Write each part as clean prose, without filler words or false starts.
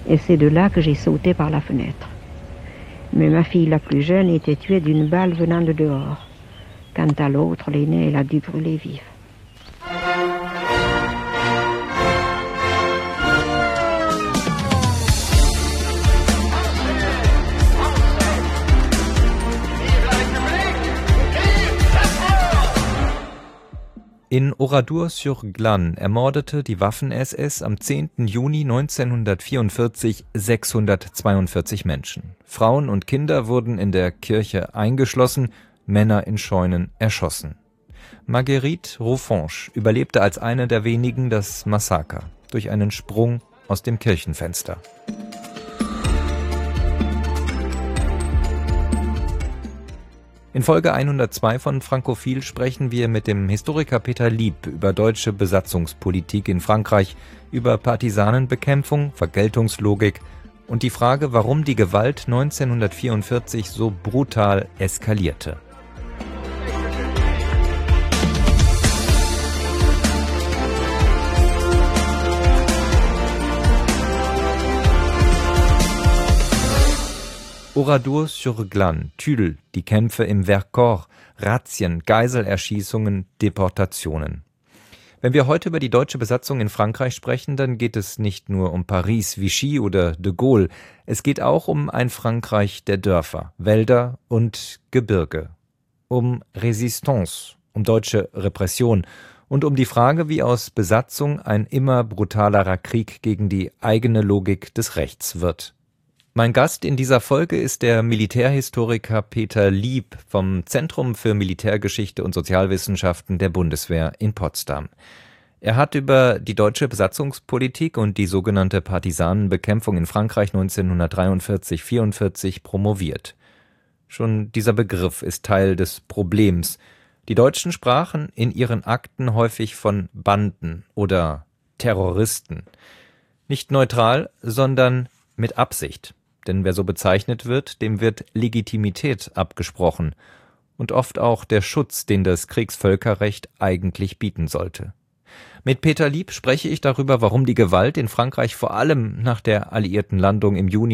Et c'est de là que j'ai sauté par la fenêtre. Mais ma fille la plus jeune était tuée d'une balle venant de dehors. Quant à l'autre, l'aînée, elle a dû brûler vive. In Oradour-sur-Glane ermordete die Waffen-SS am 10. Juni 1944 642 Menschen. Frauen und Kinder wurden in der Kirche eingeschlossen, Männer in Scheunen erschossen. Marguerite Roufanche überlebte als eine der wenigen das Massaker durch einen Sprung aus dem Kirchenfenster. In Folge 102 von Frankophil sprechen wir mit dem Historiker Peter Lieb über deutsche Besatzungspolitik in Frankreich, über Partisanenbekämpfung, Vergeltungslogik und die Frage, warum die Gewalt 1944 so brutal eskalierte. Oradour-sur-Glane, Tulle, die Kämpfe im Vercors, Razzien, Geiselerschießungen, Deportationen. Wenn wir heute über die deutsche Besatzung in Frankreich sprechen, dann geht es nicht nur um Paris, Vichy oder de Gaulle. Es geht auch um ein Frankreich der Dörfer, Wälder und Gebirge. Um Résistance, um deutsche Repression und um die Frage, wie aus Besatzung ein immer brutalerer Krieg gegen die eigene Logik des Rechts wird. Mein Gast in dieser Folge ist der Militärhistoriker Peter Lieb vom Zentrum für Militärgeschichte und Sozialwissenschaften der Bundeswehr in Potsdam. Er hat über die deutsche Besatzungspolitik und die sogenannte Partisanenbekämpfung in Frankreich 1943-44 promoviert. Schon dieser Begriff ist Teil des Problems. Die Deutschen sprachen in ihren Akten häufig von Banden oder Terroristen. Nicht neutral, sondern mit Absicht. Denn wer so bezeichnet wird, dem wird Legitimität abgesprochen und oft auch der Schutz, den das Kriegsvölkerrecht eigentlich bieten sollte. Mit Peter Lieb spreche ich darüber, warum die Gewalt in Frankreich vor allem nach der alliierten Landung im Juni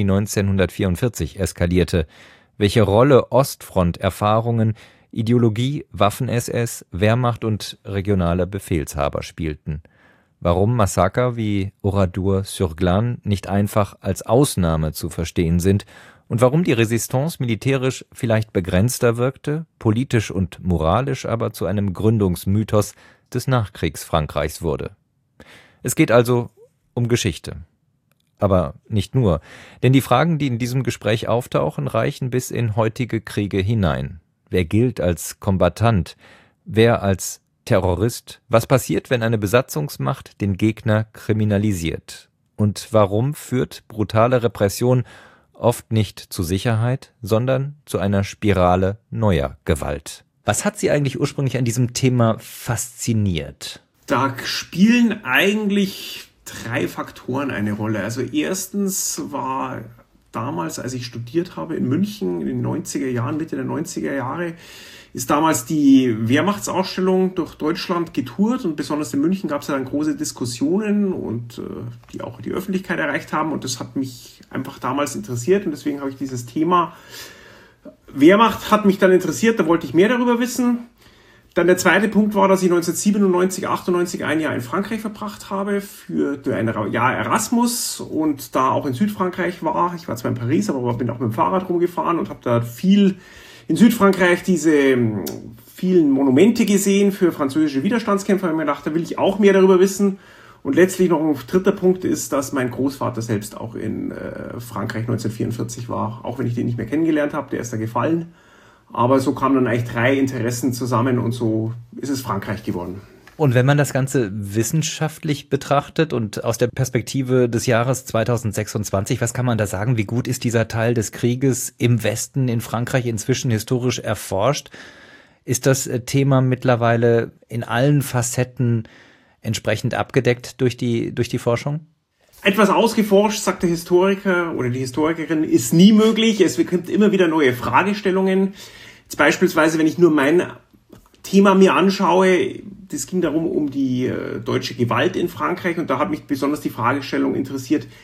1944 eskalierte, welche Rolle Ostfront-Erfahrungen, Ideologie, Waffen-SS, Wehrmacht und regionale Befehlshaber spielten. Warum Massaker wie Oradour-sur-Glane nicht einfach als Ausnahme zu verstehen sind und warum die Resistance militärisch vielleicht begrenzter wirkte, politisch und moralisch aber zu einem Gründungsmythos des Nachkriegsfrankreichs wurde. Es geht also um Geschichte. Aber nicht nur, denn die Fragen, die in diesem Gespräch auftauchen, reichen bis in heutige Kriege hinein. Wer gilt als Kombattant? Wer als Terrorist? Was passiert, wenn eine Besatzungsmacht den Gegner kriminalisiert? Und warum führt brutale Repression oft nicht zu Sicherheit, sondern zu einer Spirale neuer Gewalt? Was hat Sie eigentlich ursprünglich an diesem Thema fasziniert? Da spielen eigentlich 3 Faktoren eine Rolle. Also erstens war damals, als ich studiert habe in München in den 90er Jahren, Mitte der 90er Jahre, ist damals die Wehrmachtsausstellung durch Deutschland getourt und besonders in München gab es ja dann große Diskussionen und die auch die Öffentlichkeit erreicht haben und das hat mich einfach damals interessiert und deswegen habe ich dieses Thema Wehrmacht hat mich dann interessiert, da wollte ich mehr darüber wissen. Dann der zweite Punkt war, dass ich 1997, 98 ein Jahr in Frankreich verbracht habe für ein Jahr Erasmus und da auch in Südfrankreich war. Ich war zwar in Paris, aber bin auch mit dem Fahrrad rumgefahren und habe da viel in Südfrankreich diese vielen Monumente gesehen für französische Widerstandskämpfer. Ich habe mir gedacht, da will ich auch mehr darüber wissen. Und letztlich noch ein dritter Punkt ist, dass mein Großvater selbst auch in Frankreich 1944 war. Auch wenn ich den nicht mehr kennengelernt habe, der ist da gefallen. Aber so kamen dann eigentlich 3 Interessen zusammen und so ist es Frankreich geworden. Und wenn man das Ganze wissenschaftlich betrachtet und aus der Perspektive des Jahres 2026, was kann man da sagen? Wie gut ist dieser Teil des Krieges im Westen in Frankreich inzwischen historisch erforscht? Ist das Thema mittlerweile in allen Facetten entsprechend abgedeckt durch die Forschung? Etwas ausgeforscht, sagt der Historiker oder die Historikerin, ist nie möglich. Es gibt immer wieder neue Fragestellungen. Jetzt beispielsweise, wenn ich nur mein Thema mir anschaue, das ging darum, um die deutsche Gewalt in Frankreich und da hat mich besonders die Fragestellung interessiert,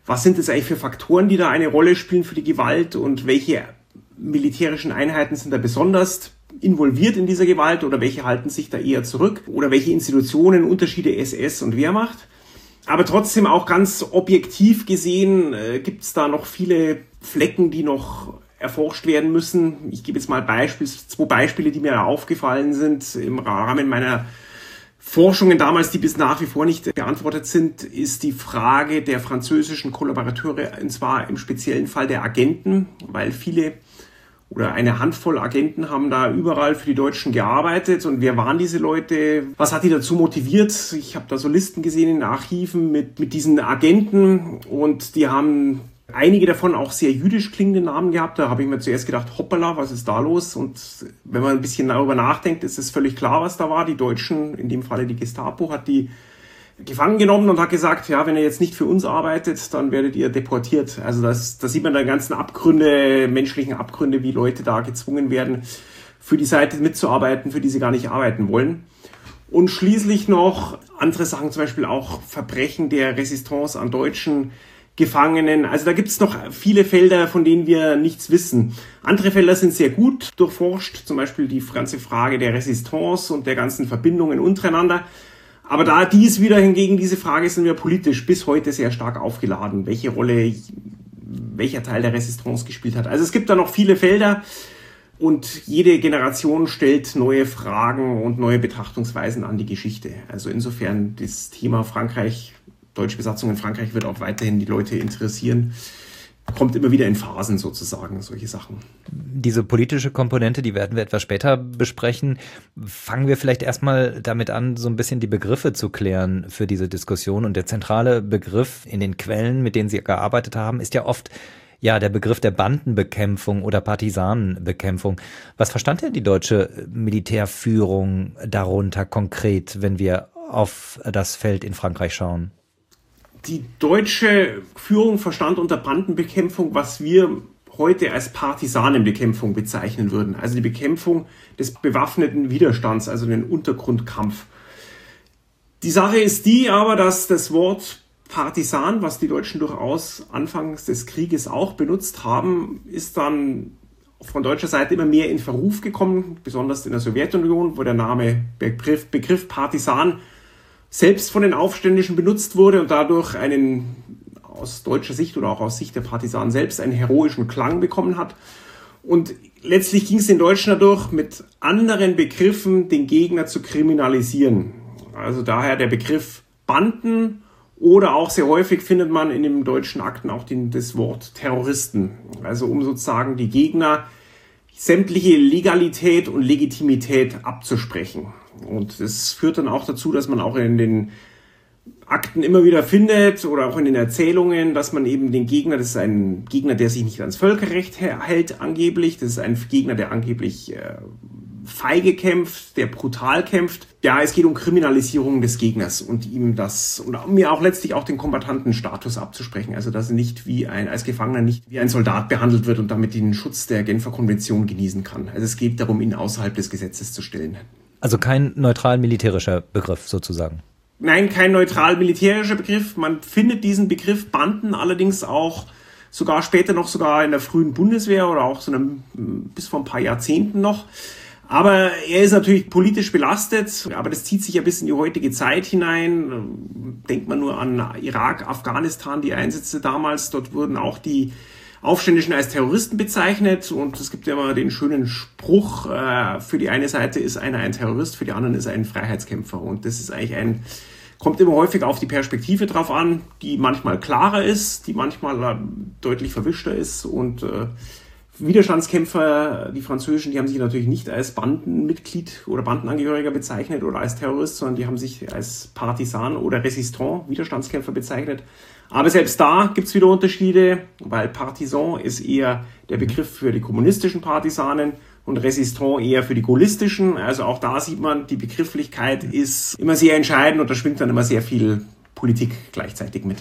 was sind das eigentlich für Faktoren, die da eine Rolle spielen für die Gewalt und welche militärischen Einheiten sind da besonders involviert in dieser Gewalt oder welche halten sich da eher zurück oder welche Institutionen, Unterschiede SS und Wehrmacht. Aber trotzdem auch ganz objektiv gesehen gibt es da noch viele Flecken, die noch erforscht werden müssen. Ich gebe jetzt mal zwei Beispiele, die mir aufgefallen sind im Rahmen meiner Forschungen damals, die bis nach wie vor nicht beantwortet sind, ist die Frage der französischen Kollaborateure, und zwar im speziellen Fall der Agenten, weil viele oder eine Handvoll Agenten haben da überall für die Deutschen gearbeitet. Und wer waren diese Leute? Was hat die dazu motiviert? Ich habe da so Listen gesehen in den Archiven mit diesen Agenten und die haben einige davon auch sehr jüdisch klingende Namen gehabt. Da habe ich mir zuerst gedacht, hoppala, was ist da los? Und wenn man ein bisschen darüber nachdenkt, ist es völlig klar, was da war. Die Deutschen, in dem Falle die Gestapo, hat die gefangen genommen und hat gesagt, ja, wenn ihr jetzt nicht für uns arbeitet, dann werdet ihr deportiert. Also da sieht man da ganzen Abgründe, menschlichen Abgründe, wie Leute da gezwungen werden, für die Seite mitzuarbeiten, für die sie gar nicht arbeiten wollen. Und schließlich noch andere Sachen, zum Beispiel auch Verbrechen der Resistance an deutschen Gefangenen. Also da gibt es noch viele Felder, von denen wir nichts wissen. Andere Felder sind sehr gut durchforscht, zum Beispiel die ganze Frage der Resistance und der ganzen Verbindungen untereinander. Aber da dies wieder hingegen, diese Frage sind wir politisch bis heute sehr stark aufgeladen, welche Rolle welcher Teil der Resistance gespielt hat. Also es gibt da noch viele Felder und jede Generation stellt neue Fragen und neue Betrachtungsweisen an die Geschichte. Also insofern das Thema Frankreich, deutsche Besatzung in Frankreich wird auch weiterhin die Leute interessieren. Kommt immer wieder in Phasen sozusagen, solche Sachen. Diese politische Komponente, die werden wir etwas später besprechen. Fangen wir vielleicht erstmal damit an, so ein bisschen die Begriffe zu klären für diese Diskussion. Und der zentrale Begriff in den Quellen, mit denen Sie gearbeitet haben, ist ja oft der Begriff der Bandenbekämpfung oder Partisanenbekämpfung. Was verstand denn die deutsche Militärführung darunter konkret, wenn wir auf das Feld in Frankreich schauen? Die deutsche Führung verstand unter Bandenbekämpfung, was wir heute als Partisanenbekämpfung bezeichnen würden. Also die Bekämpfung des bewaffneten Widerstands, also den Untergrundkampf. Die Sache ist die aber, dass das Wort Partisan, was die Deutschen durchaus anfangs des Krieges auch benutzt haben, ist dann von deutscher Seite immer mehr in Verruf gekommen, besonders in der Sowjetunion, wo der Begriff Partisan selbst von den Aufständischen benutzt wurde und dadurch einen aus deutscher Sicht oder auch aus Sicht der Partisanen selbst einen heroischen Klang bekommen hat. Und letztlich ging es den Deutschen dadurch, mit anderen Begriffen den Gegner zu kriminalisieren. Also daher der Begriff Banden oder auch sehr häufig findet man in den deutschen Akten auch das Wort Terroristen. Also um sozusagen die Gegner sämtliche Legalität und Legitimität abzusprechen. Und das führt dann auch dazu, dass man auch in den Akten immer wieder findet oder auch in den Erzählungen, dass man eben den Gegner, das ist ein Gegner, der sich nicht ans Völkerrecht hält angeblich, das ist ein Gegner, der angeblich feige kämpft, der brutal kämpft. Ja, es geht um Kriminalisierung des Gegners und ihm und mir auch letztlich auch den Kombattantenstatus abzusprechen. Also dass er nicht als Gefangener nicht wie ein Soldat behandelt wird und damit den Schutz der Genfer Konvention genießen kann. Also es geht darum, ihn außerhalb des Gesetzes zu stellen. Also kein neutral militärischer Begriff sozusagen. Nein, kein neutral militärischer Begriff. Man findet diesen Begriff Banden allerdings auch später noch in der frühen Bundeswehr oder auch bis vor ein paar Jahrzehnten noch. Aber er ist natürlich politisch belastet, aber das zieht sich ja bis in die heutige Zeit hinein. Denkt man nur an Irak, Afghanistan, die Einsätze damals. Dort wurden auch die Aufständischen als Terroristen bezeichnet und es gibt ja immer den schönen Spruch, für die eine Seite ist einer ein Terrorist, für die anderen ist er ein Freiheitskämpfer. Und das ist eigentlich kommt immer häufig auf die Perspektive drauf an, die manchmal klarer ist, die manchmal deutlich verwischter ist und Widerstandskämpfer, die Französischen, die haben sich natürlich nicht als Bandenmitglied oder Bandenangehöriger bezeichnet oder als Terrorist, sondern die haben sich als Partisan oder Resistant, Widerstandskämpfer bezeichnet. Aber selbst da gibt's wieder Unterschiede, weil Partisan ist eher der Begriff für die kommunistischen Partisanen und Resistant eher für die gaullistischen. Also auch da sieht man, die Begrifflichkeit ist immer sehr entscheidend und da schwingt dann immer sehr viel Politik gleichzeitig mit.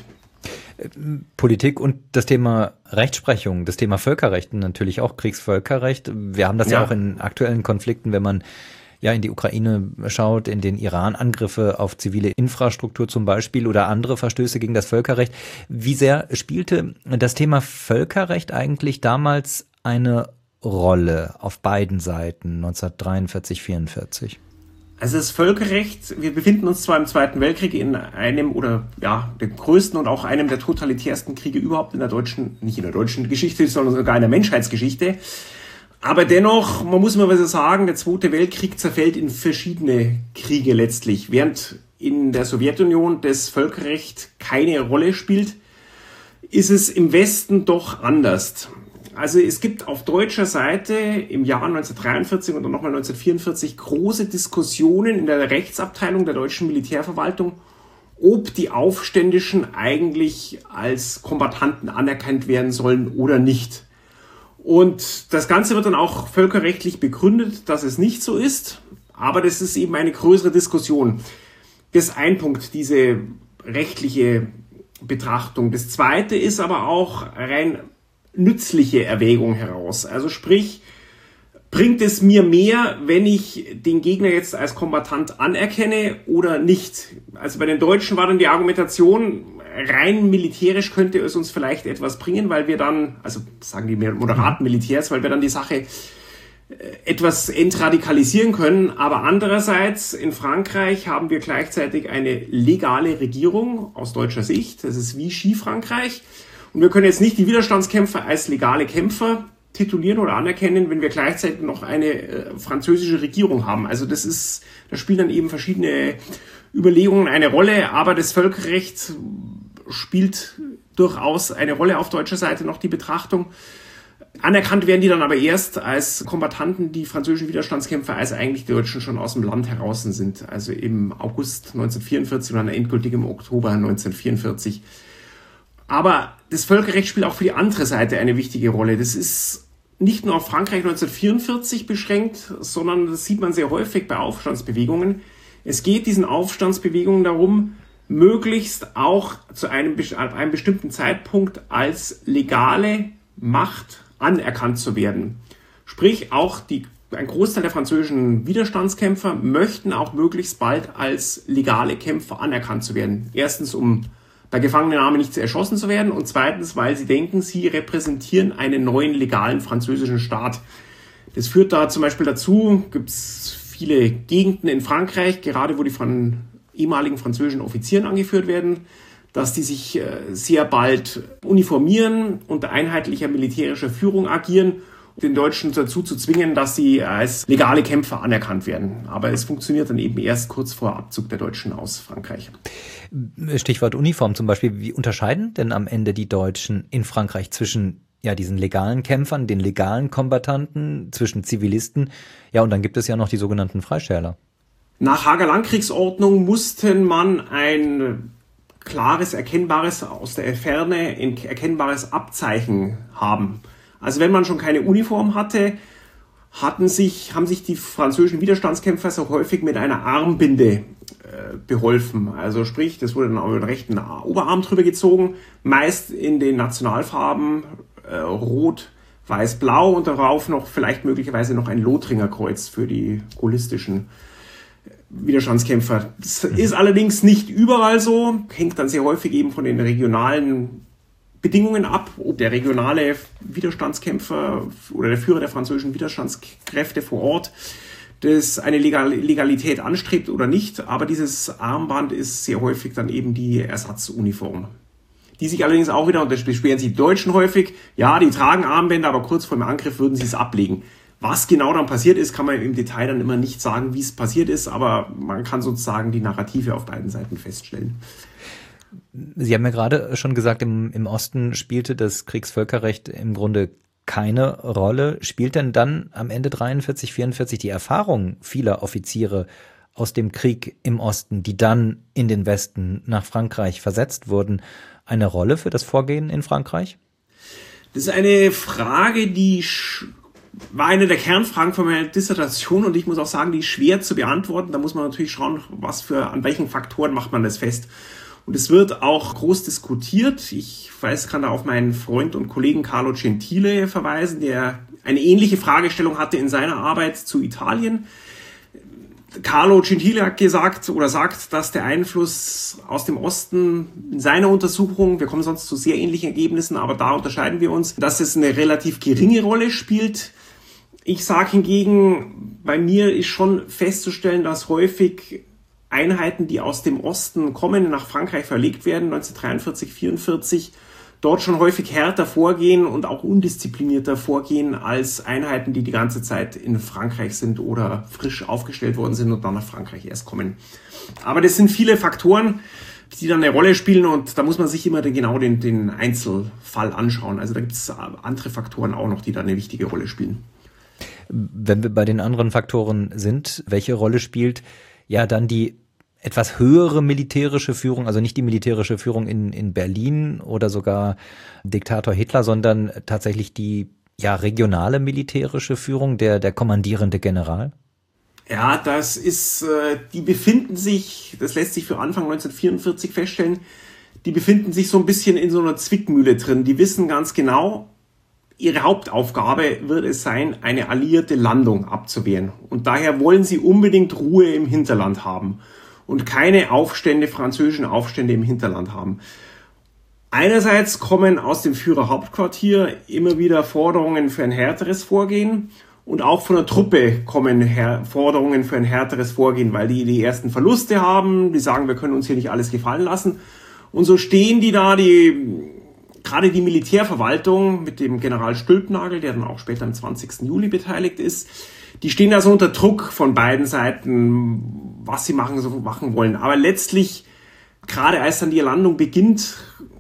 Politik und das Thema Rechtsprechung, das Thema Völkerrecht, natürlich auch Kriegsvölkerrecht. Wir haben das ja auch in aktuellen Konflikten, wenn man in die Ukraine schaut, in den Iran, Angriffe auf zivile Infrastruktur zum Beispiel oder andere Verstöße gegen das Völkerrecht. Wie sehr spielte das Thema Völkerrecht eigentlich damals eine Rolle auf beiden Seiten 1943, 1944? Also das Völkerrecht, wir befinden uns zwar im Zweiten Weltkrieg in einem dem größten und auch einem der totalitärsten Kriege überhaupt nicht in der deutschen Geschichte, sondern sogar in der Menschheitsgeschichte. Aber dennoch, man muss mal sagen, der Zweite Weltkrieg zerfällt in verschiedene Kriege letztlich. Während in der Sowjetunion das Völkerrecht keine Rolle spielt, ist es im Westen doch anders. Also es gibt auf deutscher Seite im Jahr 1943 und dann nochmal 1944 große Diskussionen in der Rechtsabteilung der deutschen Militärverwaltung, ob die Aufständischen eigentlich als Kombattanten anerkannt werden sollen oder nicht. Und das Ganze wird dann auch völkerrechtlich begründet, dass es nicht so ist, aber das ist eben eine größere Diskussion. Das ist ein Punkt, diese rechtliche Betrachtung. Das zweite ist aber auch rein nützliche Erwägung heraus. Also sprich, bringt es mir mehr, wenn ich den Gegner jetzt als Kombattant anerkenne oder nicht? Also bei den Deutschen war dann die Argumentation, rein militärisch könnte es uns vielleicht etwas bringen, weil wir dann, also sagen die moderaten Militärs, weil wir dann die Sache etwas entradikalisieren können. Aber andererseits in Frankreich haben wir gleichzeitig eine legale Regierung aus deutscher Sicht. Das ist Vichy Frankreich. Und wir können jetzt nicht die Widerstandskämpfer als legale Kämpfer titulieren oder anerkennen, wenn wir gleichzeitig noch eine französische Regierung haben. Also da spielen dann eben verschiedene Überlegungen eine Rolle, aber das Völkerrecht spielt durchaus eine Rolle auf deutscher Seite noch die Betrachtung. Anerkannt werden die dann aber erst als Kombattanten, die französischen Widerstandskämpfer, als eigentlich die Deutschen schon aus dem Land heraus sind. Also im August 1944 und dann endgültig im Oktober 1944. Aber das Völkerrecht spielt auch für die andere Seite eine wichtige Rolle. Das ist nicht nur auf Frankreich 1944 beschränkt, sondern das sieht man sehr häufig bei Aufstandsbewegungen. Es geht diesen Aufstandsbewegungen darum, möglichst auch zu einem bestimmten Zeitpunkt als legale Macht anerkannt zu werden. Sprich, auch ein Großteil der französischen Widerstandskämpfer möchten auch möglichst bald als legale Kämpfer anerkannt zu werden. Erstens, um bei Gefangennahme nicht erschossen zu werden und zweitens, weil sie denken, sie repräsentieren einen neuen legalen französischen Staat. Das führt da zum Beispiel dazu, gibt es viele Gegenden in Frankreich, gerade wo die von ehemaligen französischen Offizieren angeführt werden, dass die sich sehr bald uniformieren, unter einheitlicher militärischer Führung agieren, den Deutschen dazu zu zwingen, dass sie als legale Kämpfer anerkannt werden. Aber es funktioniert dann eben erst kurz vor Abzug der Deutschen aus Frankreich. Stichwort Uniform zum Beispiel. Wie unterscheiden denn am Ende die Deutschen in Frankreich zwischen diesen legalen Kämpfern, den legalen Kombattanten, zwischen Zivilisten? Ja, und dann gibt es ja noch die sogenannten Freischärler. Nach Haager Landkriegsordnung musste man ein klares, erkennbares, aus der Ferne erkennbares Abzeichen haben. Also wenn man schon keine Uniform hatte, haben sich die französischen Widerstandskämpfer so häufig mit einer Armbinde beholfen. Also sprich, das wurde dann auch über den rechten Oberarm drüber gezogen, meist in den Nationalfarben Rot, Weiß, Blau und darauf noch vielleicht möglicherweise noch ein Lothringer Kreuz für die gaullistischen Widerstandskämpfer. Das ist allerdings nicht überall so, hängt dann sehr häufig eben von den regionalen Bedingungen ab, ob der regionale Widerstandskämpfer oder der Führer der französischen Widerstandskräfte vor Ort das eine Legalität anstrebt oder nicht. Aber dieses Armband ist sehr häufig dann eben die Ersatzuniform. Die sich allerdings auch wieder, und das beschweren sich die Deutschen häufig, ja, die tragen Armbänder, aber kurz vor dem Angriff würden sie es ablegen. Was genau dann passiert ist, kann man im Detail dann immer nicht sagen, wie es passiert ist, aber man kann sozusagen die Narrative auf beiden Seiten feststellen. Sie haben ja gerade schon gesagt, im Osten spielte das Kriegsvölkerrecht im Grunde keine Rolle. Spielt denn dann am Ende 43, 44 die Erfahrung vieler Offiziere aus dem Krieg im Osten, die dann in den Westen nach Frankreich versetzt wurden, eine Rolle für das Vorgehen in Frankreich? Das ist eine Frage, die war eine der Kernfragen von meiner Dissertation und ich muss auch sagen, die ist schwer zu beantworten. Da muss man natürlich schauen, an welchen Faktoren macht man das fest. Und es wird auch groß diskutiert. Ich kann da auf meinen Freund und Kollegen Carlo Gentile verweisen, der eine ähnliche Fragestellung hatte in seiner Arbeit zu Italien. Carlo Gentile hat gesagt oder sagt, dass der Einfluss aus dem Osten in seiner Untersuchung, wir kommen sonst zu sehr ähnlichen Ergebnissen, aber da unterscheiden wir uns, dass es eine relativ geringe Rolle spielt. Ich sage hingegen, bei mir ist schon festzustellen, dass häufig Einheiten, die aus dem Osten kommen, nach Frankreich verlegt werden, 1943, 1944, dort schon häufig härter vorgehen und auch undisziplinierter vorgehen als Einheiten, die die ganze Zeit in Frankreich sind oder frisch aufgestellt worden sind und dann nach Frankreich erst kommen. Aber das sind viele Faktoren, die dann eine Rolle spielen und da muss man sich immer genau den Einzelfall anschauen. Also da gibt es andere Faktoren auch noch, die da eine wichtige Rolle spielen. Wenn wir bei den anderen Faktoren sind, welche Rolle spielt ja dann die etwas höhere militärische Führung, also nicht die militärische Führung in Berlin oder sogar Diktator Hitler, sondern tatsächlich die regionale militärische Führung, der kommandierende General? Ja, die befinden sich, das lässt sich für Anfang 1944 feststellen, die befinden sich so ein bisschen in so einer Zwickmühle drin. Die wissen ganz genau, ihre Hauptaufgabe wird es sein, eine alliierte Landung abzuwehren. Und daher wollen sie unbedingt Ruhe im Hinterland haben und keine französischen Aufstände im Hinterland haben. Einerseits kommen aus dem Führerhauptquartier immer wieder Forderungen für ein härteres Vorgehen und auch von der Truppe kommen Forderungen für ein härteres Vorgehen, weil die ersten Verluste haben, die sagen, wir können uns hier nicht alles gefallen lassen. Und so stehen die da, gerade die Militärverwaltung mit dem General Stülpnagel, der dann auch später am 20. Juli beteiligt ist, die stehen also unter Druck von beiden Seiten, was sie machen wollen. Aber letztlich, gerade als dann die Landung beginnt,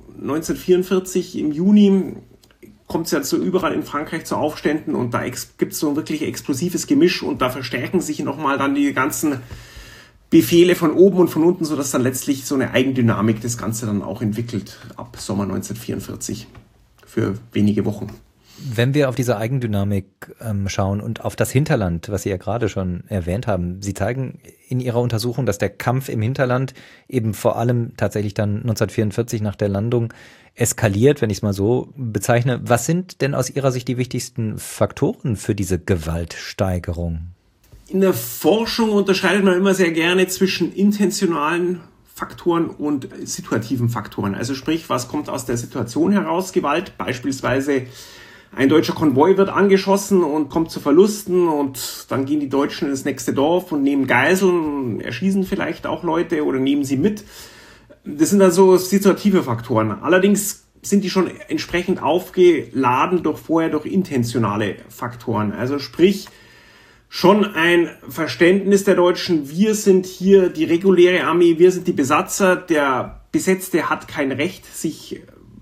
1944 im Juni, kommt es ja so überall in Frankreich zu Aufständen und da gibt es so ein wirklich explosives Gemisch und da verstärken sich nochmal dann die ganzen Befehle von oben und von unten, sodass dann letztlich so eine Eigendynamik das Ganze dann auch entwickelt ab Sommer 1944 für wenige Wochen. Wenn wir auf diese Eigendynamik schauen und auf das Hinterland, was Sie ja gerade schon erwähnt haben, Sie zeigen in Ihrer Untersuchung, dass der Kampf im Hinterland eben vor allem tatsächlich dann 1944 nach der Landung eskaliert, wenn ich es mal so bezeichne. Was sind denn aus Ihrer Sicht die wichtigsten Faktoren für diese Gewaltsteigerung? In der Forschung unterscheidet man immer sehr gerne zwischen intentionalen Faktoren und situativen Faktoren. Also sprich, was kommt aus der Situation heraus, Gewalt, beispielsweise ein deutscher Konvoi wird angeschossen und kommt zu Verlusten und dann gehen die Deutschen ins nächste Dorf und nehmen Geiseln, erschießen vielleicht auch Leute oder nehmen sie mit. Das sind also situative Faktoren. Allerdings sind die schon entsprechend aufgeladen durch intentionale Faktoren. Also sprich, schon ein Verständnis der Deutschen, wir sind hier die reguläre Armee, wir sind die Besatzer, der Besetzte hat kein Recht, sich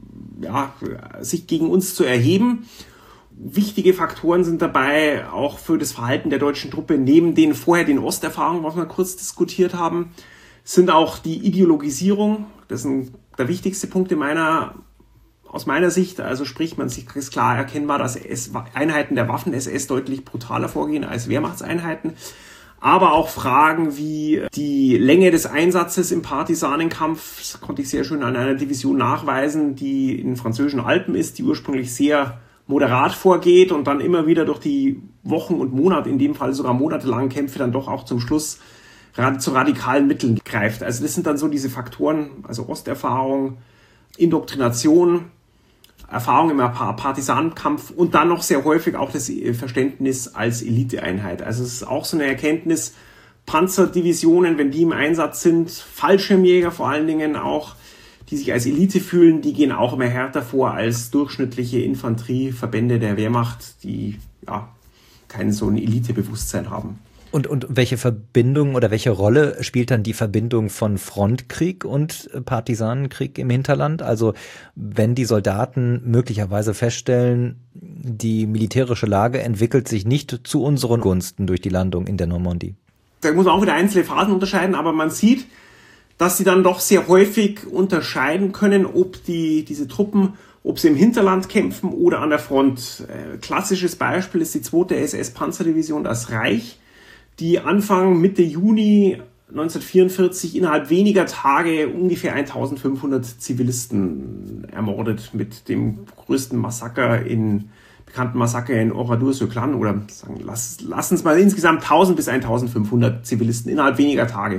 gegen uns zu erheben. Wichtige Faktoren sind dabei auch für das Verhalten der deutschen Truppe, neben den Osterfahrungen, was wir kurz diskutiert haben, sind auch die Ideologisierung. Das ist der wichtigste Punkt aus meiner Sicht. Also sprich, ist klar erkennbar, dass Einheiten der Waffen-SS deutlich brutaler vorgehen als Wehrmachtseinheiten. Aber auch Fragen wie die Länge des Einsatzes im Partisanenkampf, das konnte ich sehr schön an einer Division nachweisen, die in den französischen Alpen ist, die ursprünglich sehr moderat vorgeht und dann immer wieder durch die Wochen und Monate, in dem Fall sogar monatelangen Kämpfe, dann doch auch zum Schluss zu radikalen Mitteln greift. Also das sind dann so diese Faktoren, also Osterfahrung, Indoktrination, Erfahrung im Partisanenkampf und dann noch sehr häufig auch das Verständnis als Eliteeinheit. Also es ist auch so eine Erkenntnis, Panzerdivisionen, wenn die im Einsatz sind, Fallschirmjäger vor allen Dingen auch, die sich als Elite fühlen, die gehen auch immer härter vor als durchschnittliche Infanterieverbände der Wehrmacht, die kein so ein Elitebewusstsein haben. Und welche Verbindung oder welche Rolle spielt dann die Verbindung von Frontkrieg und Partisanenkrieg im Hinterland? Also wenn die Soldaten möglicherweise feststellen, die militärische Lage entwickelt sich nicht zu unseren Gunsten durch die Landung in der Normandie. Da muss man auch wieder einzelne Phasen unterscheiden, aber man sieht, dass sie dann doch sehr häufig unterscheiden können, ob diese Truppen, ob sie im Hinterland kämpfen oder an der Front. Klassisches Beispiel ist die 2. SS-Panzerdivision, das Reich, die Anfang Mitte Juni 1944 innerhalb weniger Tage ungefähr 1500 Zivilisten ermordet mit dem größten bekannten Massaker in Oradour-sur-Glane, oder lassen es mal insgesamt 1000 bis 1500 Zivilisten innerhalb weniger Tage.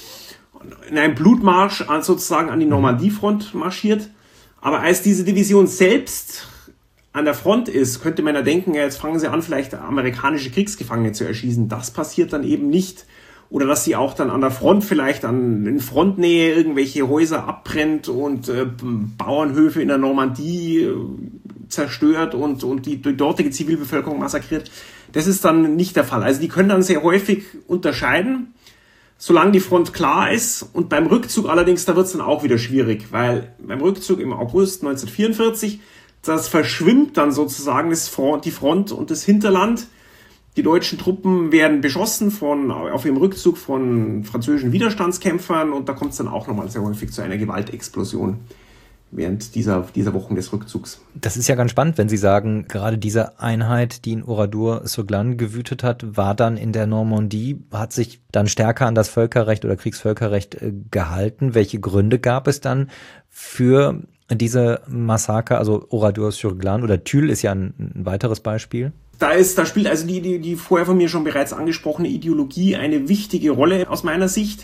In einem Blutmarsch sozusagen an die Normandiefront marschiert. Aber als diese Division selbst an der Front ist, könnte man ja denken, ja, jetzt fangen sie an, vielleicht amerikanische Kriegsgefangene zu erschießen. Das passiert dann eben nicht. Oder dass sie auch dann an der Front vielleicht in Frontnähe irgendwelche Häuser abbrennt und Bauernhöfe in der Normandie zerstört und die dortige Zivilbevölkerung massakriert. Das ist dann nicht der Fall. Also die können dann sehr häufig unterscheiden, solange die Front klar ist. Und beim Rückzug allerdings, da wird es dann auch wieder schwierig, weil beim Rückzug im August 1944, das verschwimmt dann sozusagen die Front und das Hinterland. Die deutschen Truppen werden beschossen auf ihrem Rückzug von französischen Widerstandskämpfern, und da kommt es dann auch nochmal sehr häufig zu einer Gewaltexplosion während dieser Wochen des Rückzugs. Das ist ja ganz spannend, wenn Sie sagen, gerade diese Einheit, die in Oradour-sur-Glane gewütet hat, war dann in der Normandie, hat sich dann stärker an das Völkerrecht oder Kriegsvölkerrecht gehalten. Welche Gründe gab es dann für diese Massaker, also Oradour-sur-Glane oder Tulle ist ja ein weiteres Beispiel? Da spielt also die vorher von mir schon bereits angesprochene Ideologie eine wichtige Rolle aus meiner Sicht.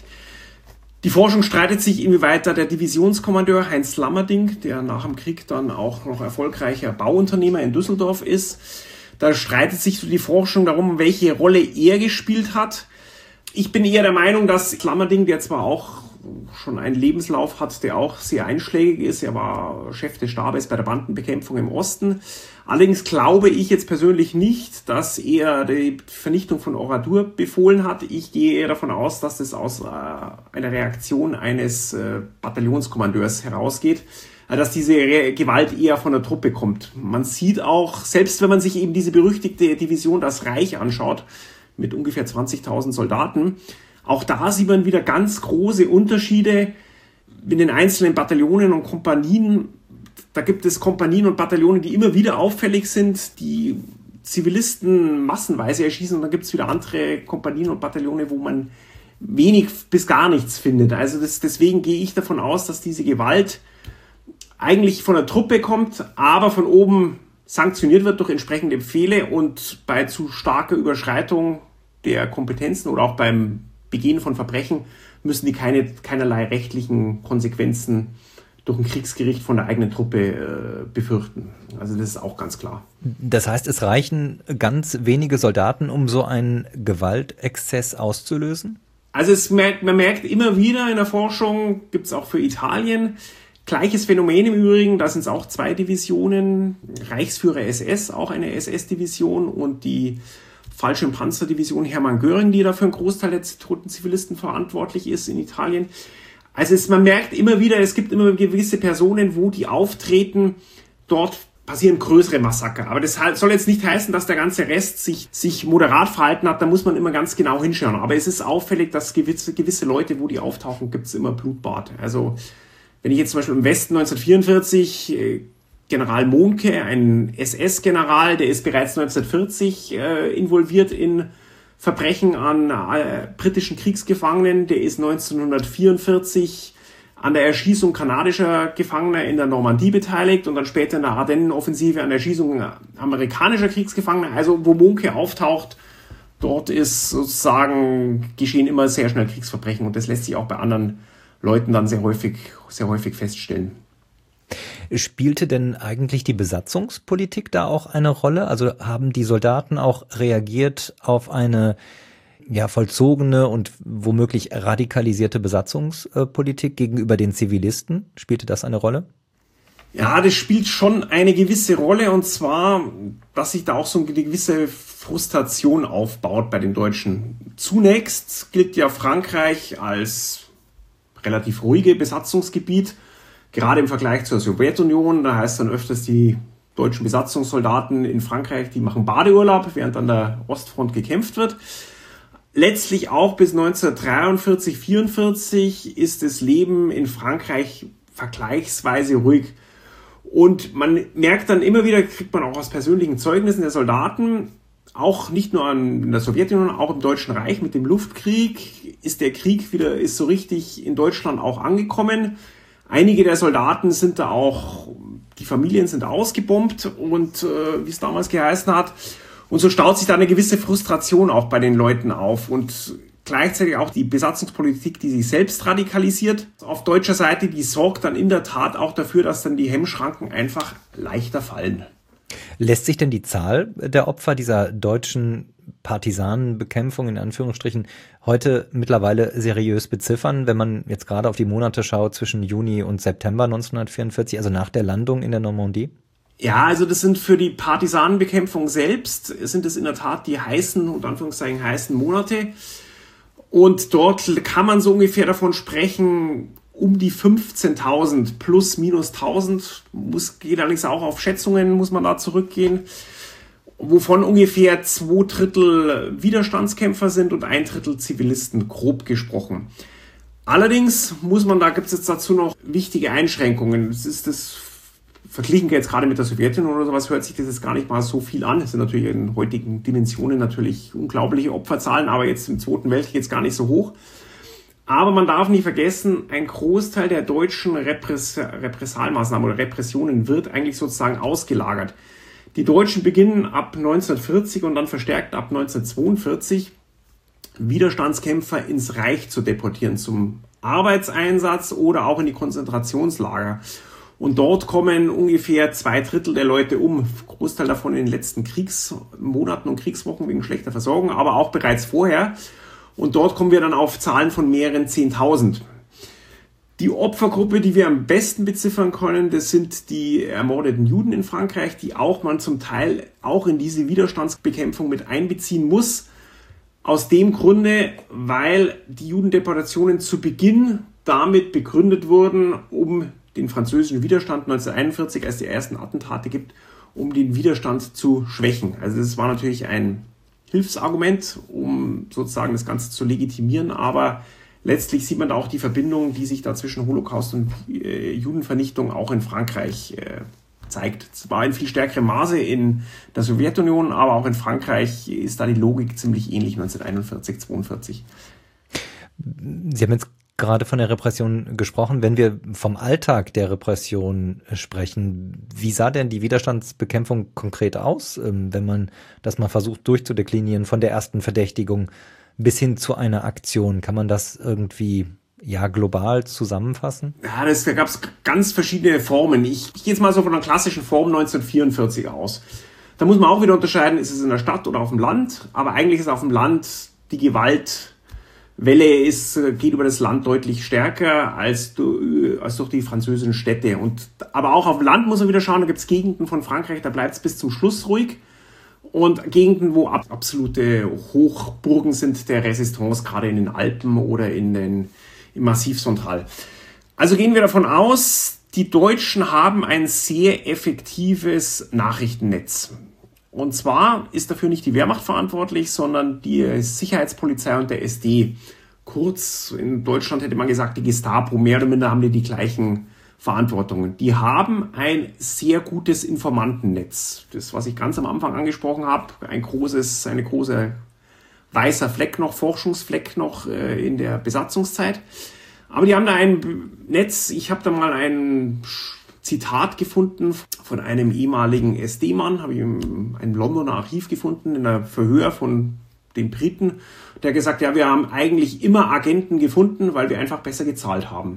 Die Forschung streitet sich, inwieweit da der Divisionskommandeur Heinz Lammerding, der nach dem Krieg dann auch noch erfolgreicher Bauunternehmer in Düsseldorf ist, da streitet sich so die Forschung darum, welche Rolle er gespielt hat. Ich bin eher der Meinung, dass Lammerding, der zwar auch schon einen Lebenslauf hat, der auch sehr einschlägig ist. Er war Chef des Stabes bei der Bandenbekämpfung im Osten. Allerdings glaube ich jetzt persönlich nicht, dass er die Vernichtung von Oradour befohlen hat. Ich gehe eher davon aus, dass das aus einer Reaktion eines Bataillonskommandeurs herausgeht, dass diese Gewalt eher von der Truppe kommt. Man sieht auch, selbst wenn man sich eben diese berüchtigte Division Das Reich anschaut, mit ungefähr 20.000 Soldaten, auch da sieht man wieder ganz große Unterschiede in den einzelnen Bataillonen und Kompanien. Da gibt es Kompanien und Bataillone, die immer wieder auffällig sind, die Zivilisten massenweise erschießen. Und dann gibt es wieder andere Kompanien und Bataillone, wo man wenig bis gar nichts findet. Also deswegen gehe ich davon aus, dass diese Gewalt eigentlich von der Truppe kommt, aber von oben sanktioniert wird durch entsprechende Befehle, und bei zu starker Überschreitung der Kompetenzen oder auch beim Begehen von Verbrechen müssen die keinerlei rechtlichen Konsequenzen durch ein Kriegsgericht von der eigenen Truppe befürchten. Also das ist auch ganz klar. Das heißt, es reichen ganz wenige Soldaten, um so einen Gewaltexzess auszulösen? Also man merkt immer wieder in der Forschung, gibt es auch für Italien, gleiches Phänomen im Übrigen, da sind es auch 2 Divisionen, Reichsführer SS, auch eine SS-Division, und die Fallschirmpanzerdivision Hermann Göring, die da für einen Großteil der toten Zivilisten verantwortlich ist in Italien. Also man merkt immer wieder, es gibt immer gewisse Personen, wo die auftreten, dort passieren größere Massaker. Aber das soll jetzt nicht heißen, dass der ganze Rest sich moderat verhalten hat, da muss man immer ganz genau hinschauen. Aber es ist auffällig, dass gewisse Leute, wo die auftauchen, gibt es immer Blutbad. Also wenn ich jetzt zum Beispiel im Westen 1944 General Mohnke, ein SS-General, der ist bereits 1940 involviert in Verbrechen an britischen Kriegsgefangenen. Der ist 1944 an der Erschießung kanadischer Gefangener in der Normandie beteiligt und dann später in der Ardennenoffensive an der Erschießung amerikanischer Kriegsgefangener. Also wo Mohnke auftaucht, dort ist sozusagen geschehen immer sehr schnell Kriegsverbrechen, und das lässt sich auch bei anderen Leuten dann sehr häufig feststellen. Spielte denn eigentlich die Besatzungspolitik da auch eine Rolle? Also haben die Soldaten auch reagiert auf eine vollzogene und womöglich radikalisierte Besatzungspolitik gegenüber den Zivilisten? Spielte das eine Rolle? Ja, das spielt schon eine gewisse Rolle, und zwar, dass sich da auch so eine gewisse Frustration aufbaut bei den Deutschen. Zunächst gilt ja Frankreich als relativ ruhige Besatzungsgebiet, gerade im Vergleich zur Sowjetunion. Da heißt dann öfters, die deutschen Besatzungssoldaten in Frankreich, die machen Badeurlaub, während an der Ostfront gekämpft wird. Letztlich auch bis 1943, 1944 ist das Leben in Frankreich vergleichsweise ruhig. Und man merkt dann immer wieder, kriegt man auch aus persönlichen Zeugnissen der Soldaten, auch nicht nur in der Sowjetunion, auch im Deutschen Reich mit dem Luftkrieg ist der Krieg ist so richtig in Deutschland auch angekommen. Einige der Soldaten sind da auch, die Familien sind ausgebombt und wie es damals geheißen hat. Und so staut sich da eine gewisse Frustration auch bei den Leuten auf und gleichzeitig auch die Besatzungspolitik, die sich selbst radikalisiert. Auf deutscher Seite, die sorgt dann in der Tat auch dafür, dass dann die Hemmschranken einfach leichter fallen. Lässt sich denn die Zahl der Opfer dieser deutschen Partisanenbekämpfung in Anführungsstrichen heute mittlerweile seriös beziffern, wenn man jetzt gerade auf die Monate schaut zwischen Juni und September 1944, also nach der Landung in der Normandie? Ja, also das sind für die Partisanenbekämpfung selbst, sind es in der Tat die heißen, unter Anführungszeichen heißen Monate. Und dort kann man so ungefähr davon sprechen, um die 15.000 plus minus 1.000, geht allerdings auch auf Schätzungen, muss man da zurückgehen, wovon ungefähr 2/3 Widerstandskämpfer sind und 1/3 Zivilisten, grob gesprochen. Allerdings gibt es jetzt dazu noch wichtige Einschränkungen. Verglichen jetzt gerade mit der Sowjetunion oder sowas, hört sich das jetzt gar nicht mal so viel an. Das sind natürlich in heutigen Dimensionen natürlich unglaubliche Opferzahlen, aber jetzt im Zweiten Weltkrieg jetzt gar nicht so hoch. Aber man darf nicht vergessen, ein Großteil der deutschen Repressalmaßnahmen oder Repressionen wird eigentlich sozusagen ausgelagert. Die Deutschen beginnen ab 1940 und dann verstärkt ab 1942 Widerstandskämpfer ins Reich zu deportieren, zum Arbeitseinsatz oder auch in die Konzentrationslager. Und dort kommen ungefähr 2/3 der Leute um. Großteil davon in den letzten Kriegsmonaten und Kriegswochen wegen schlechter Versorgung, aber auch bereits vorher. Und dort kommen wir dann auf Zahlen von mehreren 10.000. Die Opfergruppe, die wir am besten beziffern können, das sind die ermordeten Juden in Frankreich, die man zum Teil auch in diese Widerstandsbekämpfung mit einbeziehen muss. Aus dem Grunde, weil die Judendeportationen zu Beginn damit begründet wurden, um den französischen Widerstand 1941, als die ersten Attentate gibt, um den Widerstand zu schwächen. Also das war natürlich ein Hilfsargument, um sozusagen das Ganze zu legitimieren, aber letztlich sieht man da auch die Verbindung, die sich da zwischen Holocaust und Judenvernichtung auch in Frankreich zeigt. Es war in viel stärkerem Maße in der Sowjetunion, aber auch in Frankreich ist da die Logik ziemlich ähnlich 1941, 1942. Sie haben jetzt gerade von der Repression gesprochen. Wenn wir vom Alltag der Repression sprechen, wie sah denn die Widerstandsbekämpfung konkret aus, wenn man das mal versucht durchzudeklinieren, von der ersten Verdächtigung bis hin zu einer Aktion? Kann man das irgendwie global zusammenfassen? Ja, da gab es ganz verschiedene Formen. Ich gehe jetzt mal so von einer klassischen Form 1944 aus. Da muss man auch wieder unterscheiden, ist es in der Stadt oder auf dem Land? Aber eigentlich ist auf dem Land die Gewaltwelle geht über das Land deutlich stärker als durch die französischen Städte. Aber auch auf dem Land muss man wieder schauen, da gibt es Gegenden von Frankreich, da bleibt es bis zum Schluss ruhig. Und Gegenden, wo absolute Hochburgen sind der Resistance, gerade in den Alpen oder im Massiv Central. Also gehen wir davon aus, die Deutschen haben ein sehr effektives Nachrichtennetz. Und zwar ist dafür nicht die Wehrmacht verantwortlich, sondern die Sicherheitspolizei und der SD. Kurz, in Deutschland hätte man gesagt, die Gestapo, mehr oder minder haben die gleichen Verantwortungen. Die haben ein sehr gutes Informantennetz. Das, was ich ganz am Anfang angesprochen habe, eine große weißer Fleck noch, Forschungsfleck noch in der Besatzungszeit. Aber die haben da ein Netz, ich habe da mal ein Zitat gefunden von einem ehemaligen SD-Mann, habe ich in einem Londoner Archiv gefunden, in einem Verhör von den Briten, der gesagt, ja, wir haben eigentlich immer Agenten gefunden, weil wir einfach besser gezahlt haben.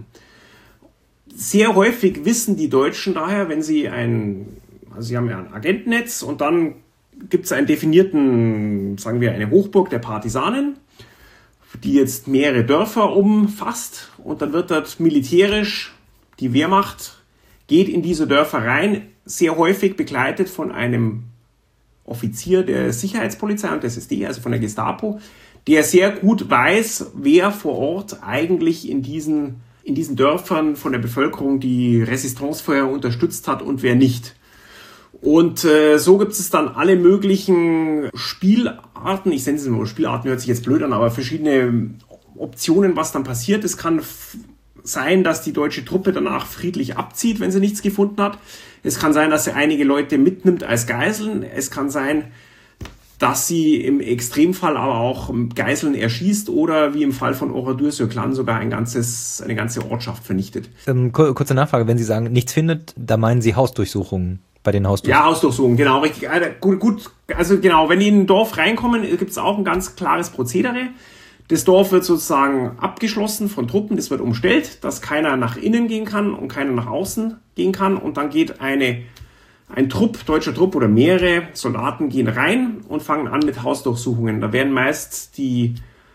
Sehr häufig wissen die Deutschen daher, wenn sie sie haben ja ein Agentennetz und dann gibt es einen definierten, sagen wir, eine Hochburg der Partisanen, die jetzt mehrere Dörfer umfasst und dann wird dort militärisch die Wehrmacht geht in diese Dörfer rein, sehr häufig begleitet von einem Offizier der Sicherheitspolizei und des SD, also von der Gestapo, der sehr gut weiß, wer vor Ort eigentlich in diesen Dörfern von der Bevölkerung die Resistance vorher unterstützt hat und wer nicht. Und so gibt es dann alle möglichen Spielarten, ich nenne es nur Spielarten, hört sich jetzt blöd an, aber verschiedene Optionen, was dann passiert. Es kann sein, dass die deutsche Truppe danach friedlich abzieht, wenn sie nichts gefunden hat. Es kann sein, dass sie einige Leute mitnimmt als Geiseln. Es kann sein, dass sie im Extremfall aber auch Geiseln erschießt oder wie im Fall von Oradour-sur-Glane sogar eine ganze Ortschaft vernichtet. Kurze Nachfrage, wenn Sie sagen, nichts findet, da meinen Sie Hausdurchsuchungen bei den Hausdurchsuchungen? Ja, Hausdurchsuchungen, genau, richtig. Gut, also genau, wenn die in ein Dorf reinkommen, gibt es auch ein ganz klares Prozedere. Das Dorf wird sozusagen abgeschlossen von Truppen, das wird umstellt, dass keiner nach innen gehen kann und keiner nach außen gehen kann und dann geht ein Trupp, deutscher Trupp oder mehrere Soldaten gehen rein und fangen an mit Hausdurchsuchungen. Da werden meist die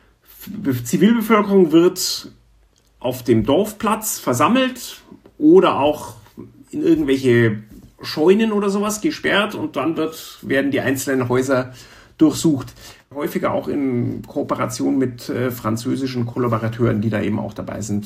Zivilbevölkerung wird auf dem Dorfplatz versammelt oder auch in irgendwelche Scheunen oder sowas gesperrt und dann werden die einzelnen Häuser durchsucht. Häufiger auch in Kooperation mit französischen Kollaborateuren, die da eben auch dabei sind.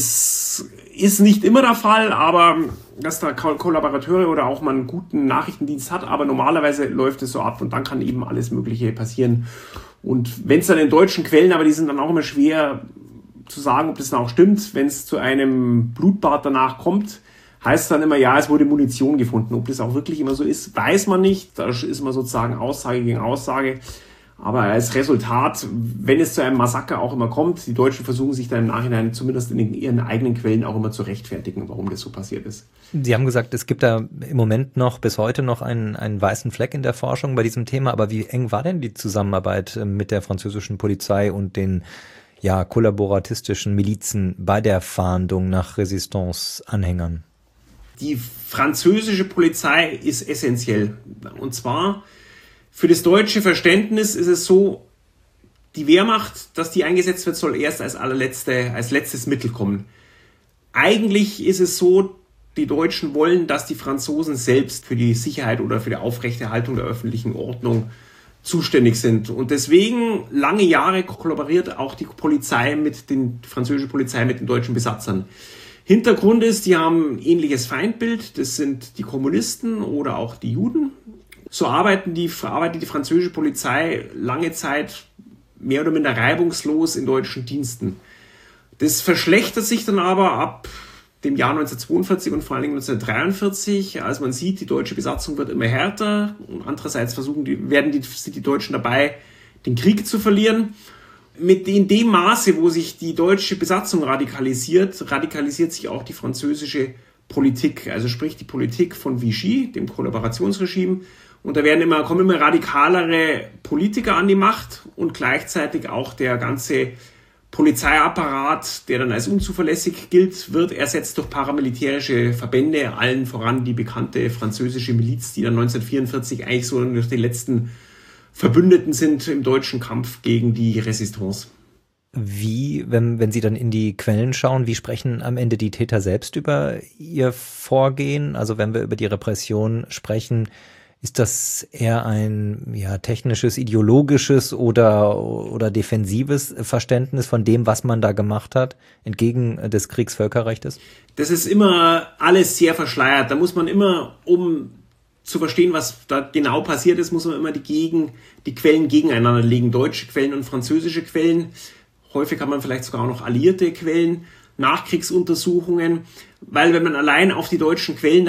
Das ist nicht immer der Fall, aber dass da Kollaborateure oder auch mal einen guten Nachrichtendienst hat, aber normalerweise läuft es so ab und dann kann eben alles Mögliche passieren. Und wenn es dann in deutschen Quellen, aber die sind dann auch immer schwer zu sagen, ob das dann auch stimmt, wenn es zu einem Blutbad danach kommt, heißt es dann immer, ja, es wurde Munition gefunden. Ob das auch wirklich immer so ist, weiß man nicht. Da ist immer sozusagen Aussage gegen Aussage. Aber als Resultat, wenn es zu einem Massaker auch immer kommt, die Deutschen versuchen sich dann im Nachhinein zumindest in ihren eigenen Quellen auch immer zu rechtfertigen, warum das so passiert ist. Sie haben gesagt, es gibt da im Moment noch, bis heute noch einen weißen Fleck in der Forschung bei diesem Thema. Aber wie eng war denn die Zusammenarbeit mit der französischen Polizei und den kollaboratistischen Milizen bei der Fahndung nach Resistance-Anhängern? Die französische Polizei ist essentiell. Und zwar für das deutsche Verständnis ist es so, die Wehrmacht, dass die eingesetzt wird, soll erst als letztes Mittel kommen. Eigentlich ist es so, die Deutschen wollen, dass die Franzosen selbst für die Sicherheit oder für die Aufrechterhaltung der öffentlichen Ordnung zuständig sind. Und deswegen lange Jahre kollaboriert auch die französische Polizei mit den deutschen Besatzern. Hintergrund ist, die haben ein ähnliches Feindbild, das sind die Kommunisten oder auch die Juden. So arbeitet die französische Polizei lange Zeit mehr oder minder reibungslos in deutschen Diensten. Das verschlechtert sich dann aber ab dem Jahr 1942 und vor allen Dingen 1943, als man sieht, die deutsche Besatzung wird immer härter und andererseits sind die Deutschen dabei, den Krieg zu verlieren. In dem Maße, wo sich die deutsche Besatzung radikalisiert sich auch die französische Politik, also sprich die Politik von Vichy, dem Kollaborationsregime. Und da kommen immer radikalere Politiker an die Macht und gleichzeitig auch der ganze Polizeiapparat, der dann als unzuverlässig gilt, wird ersetzt durch paramilitärische Verbände, allen voran die bekannte französische Miliz, die dann 1944 eigentlich so durch die letzten Verbündeten sind im deutschen Kampf gegen die Resistance. Wie, wenn Sie dann in die Quellen schauen, wie sprechen am Ende die Täter selbst über ihr Vorgehen? Also wenn wir über die Repression sprechen, ist das eher ein technisches, ideologisches oder defensives Verständnis von dem, was man da gemacht hat, entgegen des Kriegsvölkerrechtes? Das ist immer alles sehr verschleiert. Da muss man immer, um zu verstehen, was da genau passiert ist, muss man immer die Quellen gegeneinander legen. Deutsche Quellen und französische Quellen. Häufig hat man vielleicht sogar auch noch alliierte Quellen, Nachkriegsuntersuchungen, weil wenn man allein auf die deutschen Quellen,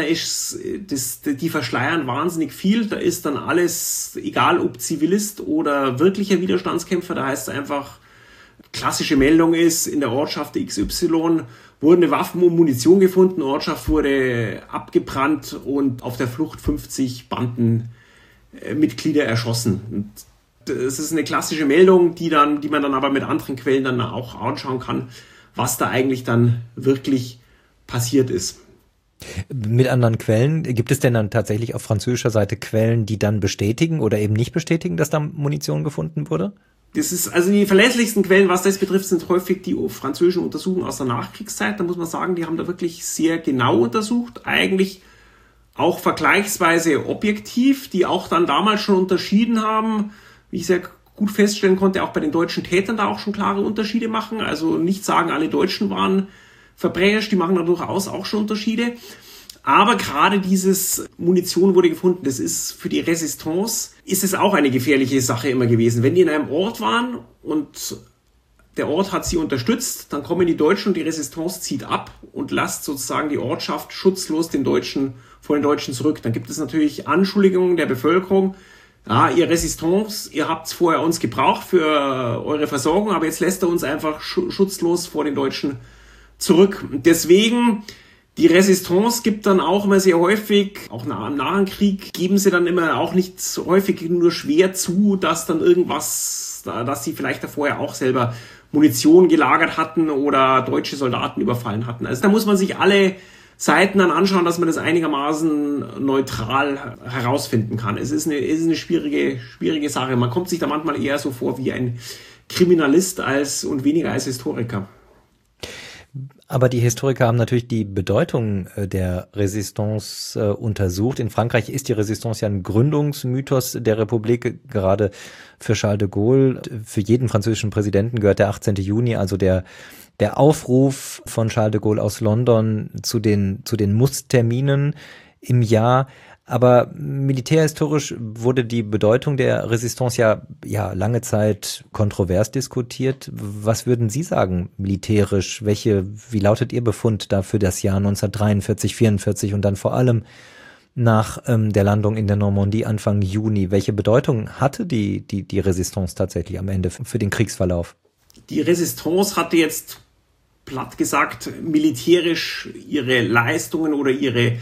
die verschleiern wahnsinnig viel, da ist dann alles, egal ob Zivilist oder wirklicher Widerstandskämpfer, da heißt es einfach, klassische Meldung ist, in der Ortschaft XY wurden Waffen und Munition gefunden, Ortschaft wurde abgebrannt und auf der Flucht 50 Bandenmitglieder erschossen. Und das ist eine klassische Meldung, die man dann aber mit anderen Quellen dann auch anschauen kann, was da eigentlich dann wirklich passiert ist. Mit anderen Quellen, gibt es denn dann tatsächlich auf französischer Seite Quellen, die dann bestätigen oder eben nicht bestätigen, dass da Munition gefunden wurde? Das ist also die verlässlichsten Quellen, was das betrifft, sind häufig die französischen Untersuchungen aus der Nachkriegszeit. Da muss man sagen, die haben da wirklich sehr genau untersucht, eigentlich auch vergleichsweise objektiv, die auch dann damals schon unterschieden haben, wie ich sehr gut feststellen konnte, auch bei den deutschen Tätern da auch schon klare Unterschiede machen. Also nicht sagen, alle Deutschen waren verbrecherisch, die machen da durchaus auch schon Unterschiede. Aber gerade dieses Munition wurde gefunden, das ist für die Resistance, ist es auch eine gefährliche Sache immer gewesen. Wenn die in einem Ort waren und der Ort hat sie unterstützt, dann kommen die Deutschen und die Resistance zieht ab und lasst sozusagen die Ortschaft schutzlos vor den Deutschen zurück. Dann gibt es natürlich Anschuldigungen der Bevölkerung, ja, ihr Resistance, ihr habt vorher uns gebraucht für eure Versorgung, aber jetzt lässt er uns einfach schutzlos vor den Deutschen zurück. Deswegen, die Resistance gibt dann auch immer sehr häufig, auch im nahen Krieg, geben sie dann immer auch nicht häufig nur schwer zu, dass dann irgendwas, dass sie vielleicht da vorher auch selber Munition gelagert hatten oder deutsche Soldaten überfallen hatten. Also da muss man sich alle Seiten dann anschauen, dass man das einigermaßen neutral herausfinden kann. Es ist eine schwierige Sache. Man kommt sich da manchmal eher so vor wie ein Kriminalist und weniger als Historiker. Aber die Historiker haben natürlich die Bedeutung der Resistance untersucht. In Frankreich ist die Resistance ja ein Gründungsmythos der Republik, gerade für Charles de Gaulle. Für jeden französischen Präsidenten gehört der 18. Juni, also der Aufruf von Charles de Gaulle aus London zu den Mussterminen im Jahr. Aber militärhistorisch wurde die Bedeutung der Resistance ja lange Zeit kontrovers diskutiert. Was würden Sie sagen, militärisch? Wie lautet Ihr Befund da für das Jahr 1943, 44 und dann vor allem nach der Landung in der Normandie Anfang Juni? Welche Bedeutung hatte die Resistance tatsächlich am Ende für den Kriegsverlauf? Die Resistance hatte jetzt, platt gesagt, militärisch ihre Leistungen oder ihre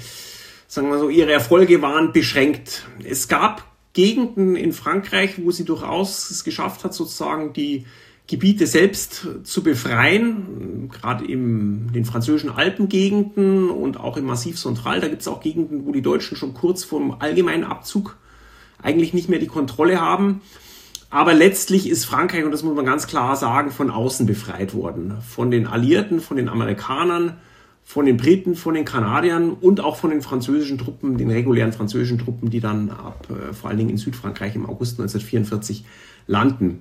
Erfolge waren beschränkt. Es gab Gegenden in Frankreich, wo sie durchaus es geschafft hat, sozusagen die Gebiete selbst zu befreien, gerade in den französischen Alpengegenden und auch im Massiv Central. Da gibt es auch Gegenden, wo die Deutschen schon kurz vorm allgemeinen Abzug eigentlich nicht mehr die Kontrolle haben. Aber letztlich ist Frankreich, und das muss man ganz klar sagen, von außen befreit worden. Von den Alliierten, von den Amerikanern, von den Briten, von den Kanadiern und auch von den französischen Truppen, den regulären französischen Truppen, die dann vor allen Dingen in Südfrankreich im August 1944 landen.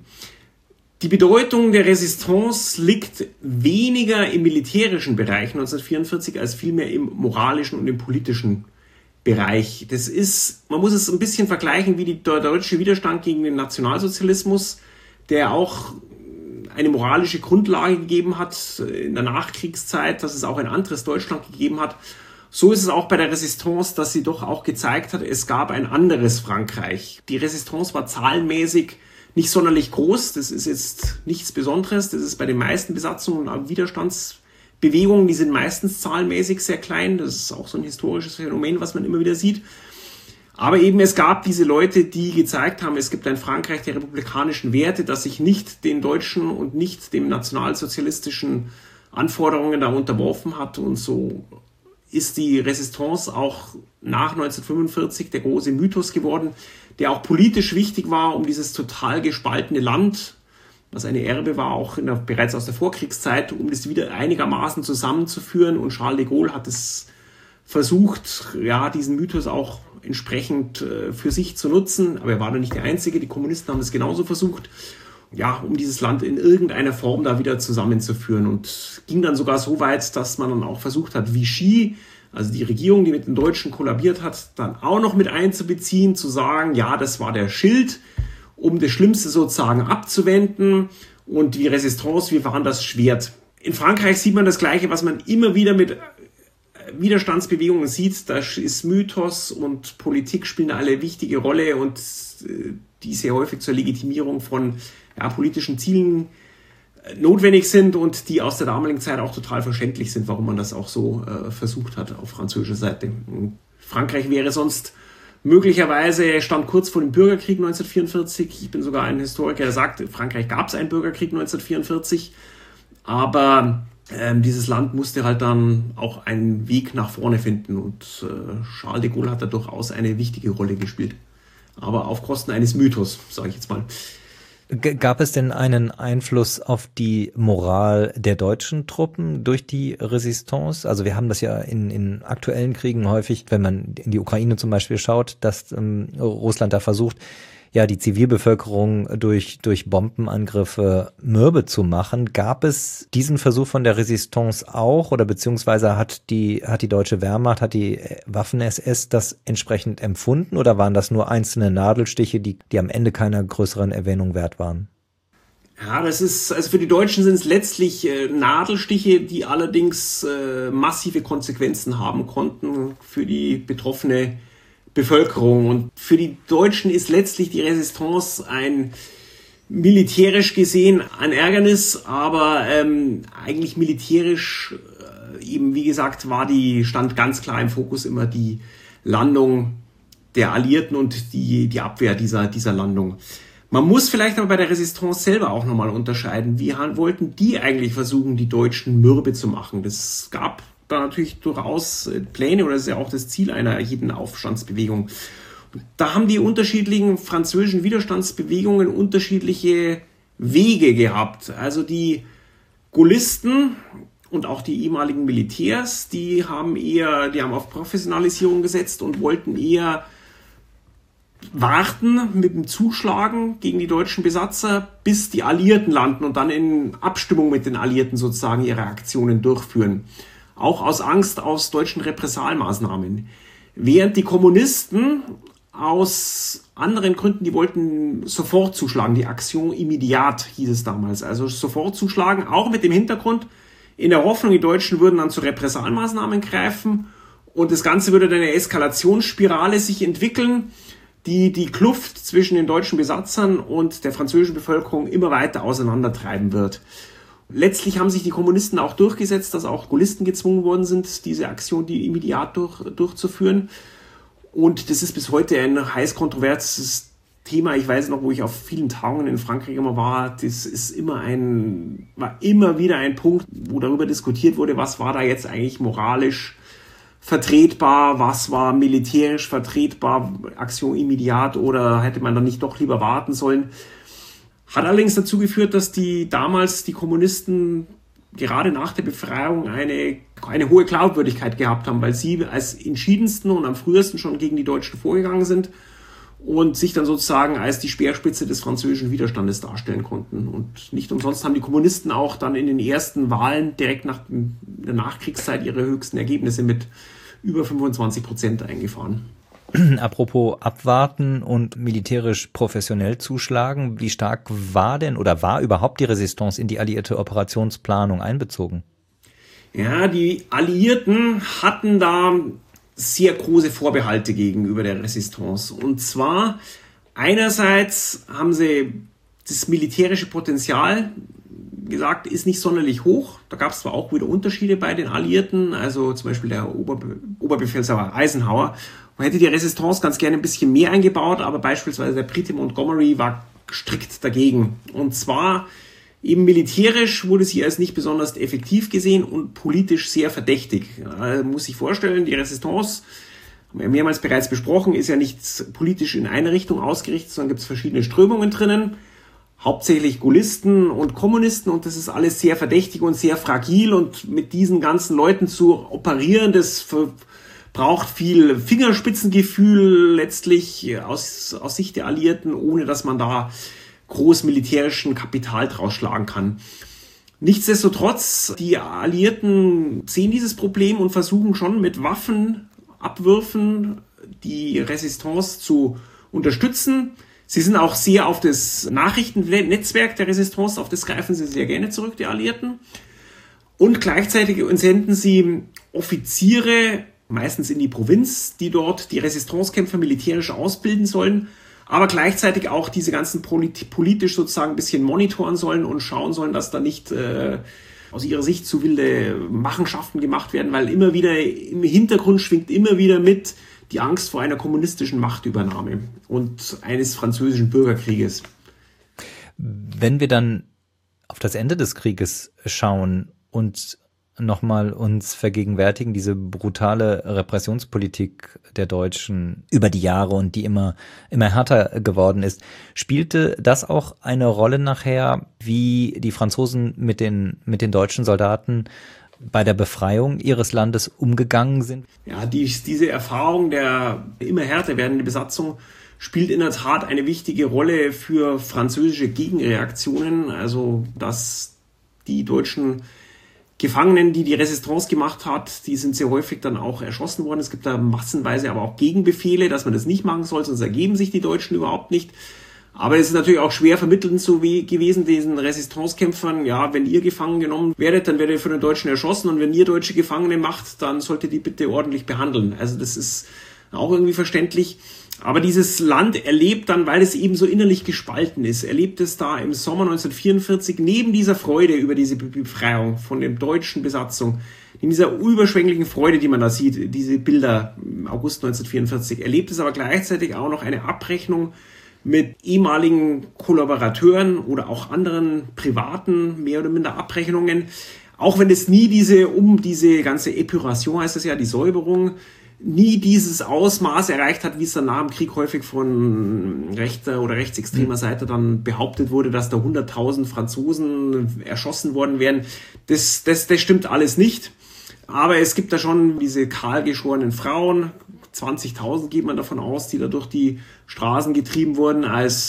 Die Bedeutung der Resistance liegt weniger im militärischen Bereich 1944 als vielmehr im moralischen und im politischen Bereich. Man muss es ein bisschen vergleichen wie der deutsche Widerstand gegen den Nationalsozialismus, der auch eine moralische Grundlage gegeben hat in der Nachkriegszeit, dass es auch ein anderes Deutschland gegeben hat. So ist es auch bei der Resistance, dass sie doch auch gezeigt hat, es gab ein anderes Frankreich. Die Resistance war zahlenmäßig nicht sonderlich groß, das ist jetzt nichts Besonderes, das ist bei den meisten Besatzungen und Widerstandsbewegungen, die sind meistens zahlenmäßig sehr klein, das ist auch so ein historisches Phänomen, was man immer wieder sieht. Aber eben es gab diese Leute, die gezeigt haben, es gibt ein Frankreich der republikanischen Werte, das sich nicht den deutschen und nicht dem nationalsozialistischen Anforderungen da unterworfen hat. Und so ist die Resistance auch nach 1945 der große Mythos geworden, der auch politisch wichtig war, um dieses total gespaltene Land, was eine Erbe war, auch bereits aus der Vorkriegszeit, um das wieder einigermaßen zusammenzuführen. Und Charles de Gaulle hat es versucht, diesen Mythos auch entsprechend für sich zu nutzen, aber er war da nicht der Einzige, die Kommunisten haben es genauso versucht, um dieses Land in irgendeiner Form da wieder zusammenzuführen und ging dann sogar so weit, dass man dann auch versucht hat, Vichy, also die Regierung, die mit den Deutschen kollabiert hat, dann auch noch mit einzubeziehen, zu sagen, das war der Schild, um das Schlimmste sozusagen abzuwenden und die Resistance, wir waren das Schwert. In Frankreich sieht man das Gleiche, was man immer wieder mit Widerstandsbewegungen sieht, da ist Mythos und Politik spielen alle wichtige Rolle und die sehr häufig zur Legitimierung von politischen Zielen notwendig sind und die aus der damaligen Zeit auch total verständlich sind, warum man das auch so versucht hat auf französischer Seite. Frankreich wäre sonst möglicherweise, stand kurz vor dem Bürgerkrieg 1944. Ich bin sogar ein Historiker, der sagt, in Frankreich gab es einen Bürgerkrieg 1944, aber dieses Land musste halt dann auch einen Weg nach vorne finden und Charles de Gaulle hat da durchaus eine wichtige Rolle gespielt. Aber auf Kosten eines Mythos, sage ich jetzt mal. Gab es denn einen Einfluss auf die Moral der deutschen Truppen durch die Resistance? Also wir haben das ja in aktuellen Kriegen häufig, wenn man in die Ukraine zum Beispiel schaut, dass Russland da versucht, die Zivilbevölkerung durch Bombenangriffe mürbe zu machen. Gab es diesen Versuch von der Resistance auch oder beziehungsweise hat die deutsche Wehrmacht, hat die Waffen-SS das entsprechend empfunden oder waren das nur einzelne Nadelstiche, die am Ende keiner größeren Erwähnung wert waren? Das ist, also für die Deutschen sind es letztlich Nadelstiche, die allerdings massive Konsequenzen haben konnten für die betroffene Bevölkerung. Und für die Deutschen ist letztlich die Resistance ein militärisch gesehen ein Ärgernis, aber eigentlich militärisch eben, wie gesagt, stand ganz klar im Fokus immer die Landung der Alliierten und die Abwehr dieser Landung. Man muss vielleicht aber bei der Resistance selber auch nochmal unterscheiden. Wie wollten die eigentlich versuchen, die Deutschen mürbe zu machen? Das gab da natürlich durchaus Pläne, oder das ist ja auch das Ziel einer jeden Aufstandsbewegung. Und da haben die unterschiedlichen französischen Widerstandsbewegungen unterschiedliche Wege gehabt. Also die Gaullisten und auch die ehemaligen Militärs, die haben auf Professionalisierung gesetzt und wollten eher warten mit dem Zuschlagen gegen die deutschen Besatzer, bis die Alliierten landen und dann in Abstimmung mit den Alliierten sozusagen ihre Aktionen durchführen. Auch aus Angst aus deutschen Repressalmaßnahmen. Während die Kommunisten aus anderen Gründen, die wollten sofort zuschlagen. Die Action immédiate hieß es damals. Also sofort zuschlagen, auch mit dem Hintergrund, in der Hoffnung, die Deutschen würden dann zu Repressalmaßnahmen greifen und das Ganze würde dann eine Eskalationsspirale sich entwickeln, die Kluft zwischen den deutschen Besatzern und der französischen Bevölkerung immer weiter auseinandertreiben wird. Letztlich haben sich die Kommunisten auch durchgesetzt, dass auch Gaullisten gezwungen worden sind, diese Aktion, die immédiat durchzuführen. Und das ist bis heute ein heiß kontroverses Thema. Ich weiß noch, wo ich auf vielen Tagungen in Frankreich immer war, das ist war immer wieder ein Punkt, wo darüber diskutiert wurde, was war da jetzt eigentlich moralisch vertretbar, was war militärisch vertretbar, Aktion immédiat, oder hätte man dann nicht doch lieber warten sollen. Hat allerdings dazu geführt, dass damals die Kommunisten gerade nach der Befreiung eine hohe Glaubwürdigkeit gehabt haben, weil sie als entschiedensten und am frühesten schon gegen die Deutschen vorgegangen sind und sich dann sozusagen als die Speerspitze des französischen Widerstandes darstellen konnten. Und nicht umsonst haben die Kommunisten auch dann in den ersten Wahlen direkt nach der Nachkriegszeit ihre höchsten Ergebnisse mit über 25% eingefahren. Apropos abwarten und militärisch professionell zuschlagen, wie stark war überhaupt die Resistance in die alliierte Operationsplanung einbezogen? Ja, die Alliierten hatten da sehr große Vorbehalte gegenüber der Resistance. Und zwar einerseits haben sie das militärische Potenzial gesagt, ist nicht sonderlich hoch. Da gab es zwar auch wieder Unterschiede bei den Alliierten, also zum Beispiel der Oberbefehlshaber Eisenhower hätte die Resistance ganz gerne ein bisschen mehr eingebaut, aber beispielsweise der Brite Montgomery war strikt dagegen. Und zwar eben militärisch wurde sie als nicht besonders effektiv gesehen und politisch sehr verdächtig. Man muss sich vorstellen, die Resistance, haben wir mehrmals bereits besprochen, ist ja nicht politisch in eine Richtung ausgerichtet, sondern gibt es verschiedene Strömungen drinnen. Hauptsächlich Gaullisten und Kommunisten, und das ist alles sehr verdächtig und sehr fragil, und mit diesen ganzen Leuten zu operieren, das braucht viel Fingerspitzengefühl letztlich aus Sicht der Alliierten, ohne dass man da groß militärischen Kapital draus schlagen kann. Nichtsdestotrotz, die Alliierten sehen dieses Problem und versuchen schon mit Waffenabwürfen die Resistance zu unterstützen. Sie sind auch sehr auf das Nachrichtennetzwerk der Resistance, auf das greifen sie sehr gerne zurück, die Alliierten. Und gleichzeitig senden sie Offiziere, meistens in die Provinz, die dort die Resistancekämpfer militärisch ausbilden sollen, aber gleichzeitig auch diese ganzen politisch sozusagen ein bisschen monitoren sollen und schauen sollen, dass da nicht aus ihrer Sicht zu wilde Machenschaften gemacht werden, weil immer wieder im Hintergrund schwingt immer wieder mit die Angst vor einer kommunistischen Machtübernahme und eines französischen Bürgerkrieges. Wenn wir dann auf das Ende des Krieges schauen und nochmal uns vergegenwärtigen, diese brutale Repressionspolitik der Deutschen über die Jahre und die immer härter geworden ist, spielte das auch eine Rolle nachher, wie die Franzosen mit den deutschen Soldaten bei der Befreiung ihres Landes umgegangen sind? Ja, diese Erfahrung der immer härter werdenden Besatzung spielt in der Tat eine wichtige Rolle für französische Gegenreaktionen. Also, dass die deutschen Gefangenen, die Resistance gemacht hat, die sind sehr häufig dann auch erschossen worden. Es gibt da massenweise aber auch Gegenbefehle, dass man das nicht machen soll, sonst ergeben sich die Deutschen überhaupt nicht. Aber es ist natürlich auch schwer vermittelnd gewesen, diesen Resistancekämpfern, ja, wenn ihr gefangen genommen werdet, dann werdet ihr von den Deutschen erschossen, und wenn ihr deutsche Gefangene macht, dann solltet ihr die bitte ordentlich behandeln. Also das ist auch irgendwie verständlich. Aber dieses Land erlebt dann, weil es eben so innerlich gespalten ist, erlebt es da im Sommer 1944 neben dieser Freude über diese Befreiung von der deutschen Besatzung, in dieser überschwänglichen Freude, die man da sieht, diese Bilder im August 1944, erlebt es aber gleichzeitig auch noch eine Abrechnung mit ehemaligen Kollaborateuren oder auch anderen privaten, mehr oder minder Abrechnungen. Auch wenn es nie diese ganze Épuration, heißt es ja, die Säuberung, nie dieses Ausmaß erreicht hat, wie es dann nach dem Krieg häufig von rechter oder rechtsextremer Seite dann behauptet wurde, dass da 100.000 Franzosen erschossen worden wären. Das stimmt alles nicht. Aber es gibt da schon diese kahlgeschorenen Frauen, 20.000 geht man davon aus, die da durch die Straßen getrieben wurden,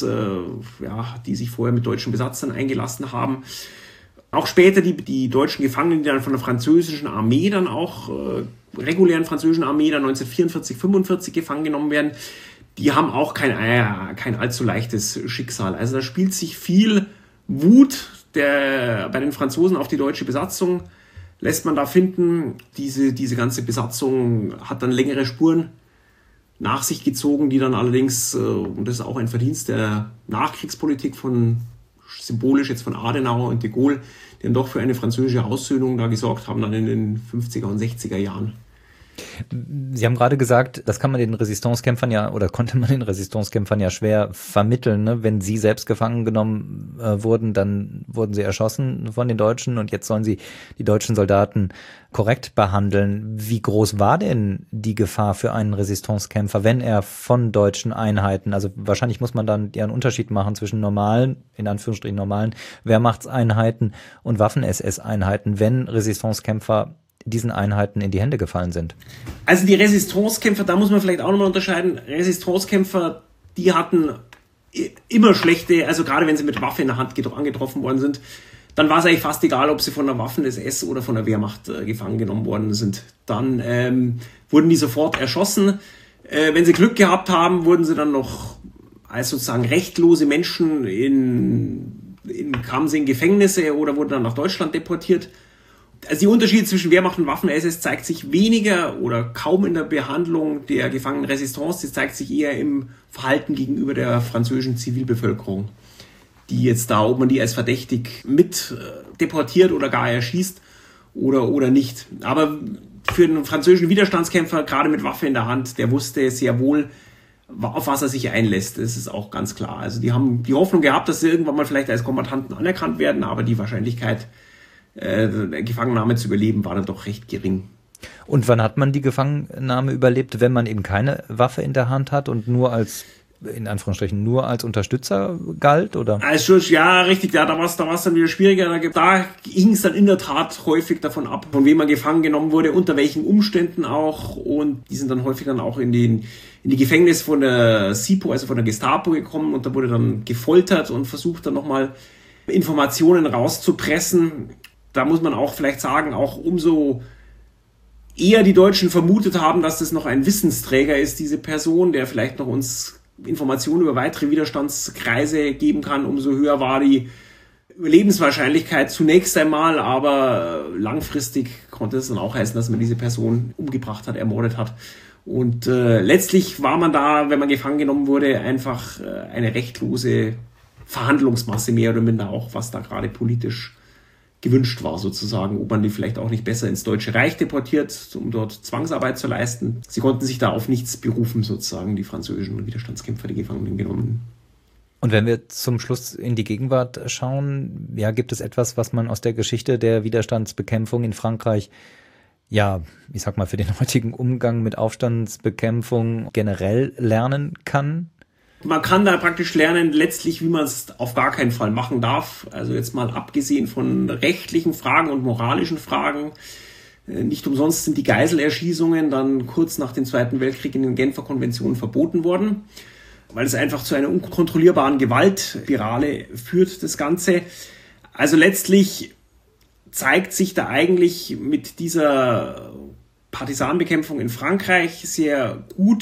die sich vorher mit deutschen Besatzern eingelassen haben. Auch später die deutschen Gefangenen, die dann von der französischen Armee dann auch, regulären französischen Armee dann 1944, 45 gefangen genommen werden, die haben auch kein allzu leichtes Schicksal. Also da spielt sich viel Wut bei den Franzosen auf die deutsche Besatzung, lässt man da finden. Diese ganze Besatzung hat dann längere Spuren nach sich gezogen, die dann allerdings, und das ist auch ein Verdienst der Nachkriegspolitik symbolisch jetzt von Adenauer und de Gaulle, die dann doch für eine französische Aussöhnung da gesorgt haben, dann in den 50er und 60er Jahren. Sie haben gerade gesagt, das kann man den Resistancekämpfern konnte man den Resistancekämpfern ja schwer vermitteln, ne? Wenn sie selbst gefangen genommen wurden, dann wurden sie erschossen von den Deutschen und jetzt sollen sie die deutschen Soldaten korrekt behandeln. Wie groß war denn die Gefahr für einen Resistancekämpfer, wenn er von deutschen Einheiten, also wahrscheinlich muss man dann ja einen Unterschied machen zwischen normalen, in Anführungsstrichen normalen Wehrmachtseinheiten und Waffen-SS-Einheiten, wenn Resistancekämpfer diesen Einheiten in die Hände gefallen sind? Also die Resistancekämpfer, da muss man vielleicht auch nochmal unterscheiden. Resistancekämpfer, die hatten immer schlechte, also gerade wenn sie mit Waffe in der Hand angetroffen worden sind, dann war es eigentlich fast egal, ob sie von der Waffen-SS oder von der Wehrmacht gefangen genommen worden sind. Dann wurden die sofort erschossen. Wenn sie Glück gehabt haben, wurden sie dann noch als sozusagen rechtlose Menschen kamen sie in Gefängnisse oder wurden dann nach Deutschland deportiert. Also die Unterschiede zwischen Wehrmacht und Waffen-SS zeigt sich weniger oder kaum in der Behandlung der gefangenen Resistance. Das zeigt sich eher im Verhalten gegenüber der französischen Zivilbevölkerung, die jetzt da, ob man die als verdächtig mit deportiert oder gar erschießt oder nicht. Aber für einen französischen Widerstandskämpfer, gerade mit Waffe in der Hand, der wusste sehr wohl, auf was er sich einlässt. Das ist auch ganz klar. Also die haben die Hoffnung gehabt, dass sie irgendwann mal vielleicht als Kombattanten anerkannt werden, aber die Wahrscheinlichkeit, Gefangennahme zu überleben, war dann doch recht gering. Und wann hat man die Gefangennahme überlebt, wenn man eben keine Waffe in der Hand hat und nur als, in Anführungsstrichen, nur als Unterstützer galt, oder? Also, ja, richtig, ja, da war es dann wieder schwieriger. Da ging es dann in der Tat häufig davon ab, von wem man gefangen genommen wurde, unter welchen Umständen auch. Und die sind dann häufig dann auch in die Gefängnisse von der SIPO, also von der Gestapo gekommen, und da wurde dann gefoltert und versucht dann nochmal Informationen rauszupressen. Da muss man auch vielleicht sagen, auch umso eher die Deutschen vermutet haben, dass das noch ein Wissensträger ist, diese Person, der vielleicht noch uns Informationen über weitere Widerstandskreise geben kann, umso höher war die Überlebenswahrscheinlichkeit zunächst einmal, aber langfristig konnte es dann auch heißen, dass man diese Person umgebracht hat, ermordet hat. Und letztlich war man da, wenn man gefangen genommen wurde, einfach eine rechtlose Verhandlungsmasse, mehr oder minder auch, was da gerade politisch gewünscht war sozusagen, ob man die vielleicht auch nicht besser ins Deutsche Reich deportiert, um dort Zwangsarbeit zu leisten. Sie konnten sich da auf nichts berufen sozusagen, die französischen Widerstandskämpfer, die Gefangenen genommen. Und wenn wir zum Schluss in die Gegenwart schauen, ja, gibt es etwas, was man aus der Geschichte der Widerstandsbekämpfung in Frankreich, ja, ich sag mal, für den heutigen Umgang mit Aufstandsbekämpfung generell lernen kann? Man kann da praktisch lernen, letztlich, wie man es auf gar keinen Fall machen darf. Also jetzt mal abgesehen von rechtlichen Fragen und moralischen Fragen. Nicht umsonst sind die Geiselerschießungen dann kurz nach dem Zweiten Weltkrieg in den Genfer Konventionen verboten worden, weil es einfach zu einer unkontrollierbaren Gewaltspirale führt, das Ganze. Also letztlich zeigt sich da eigentlich mit dieser Partisanenbekämpfung in Frankreich sehr gut,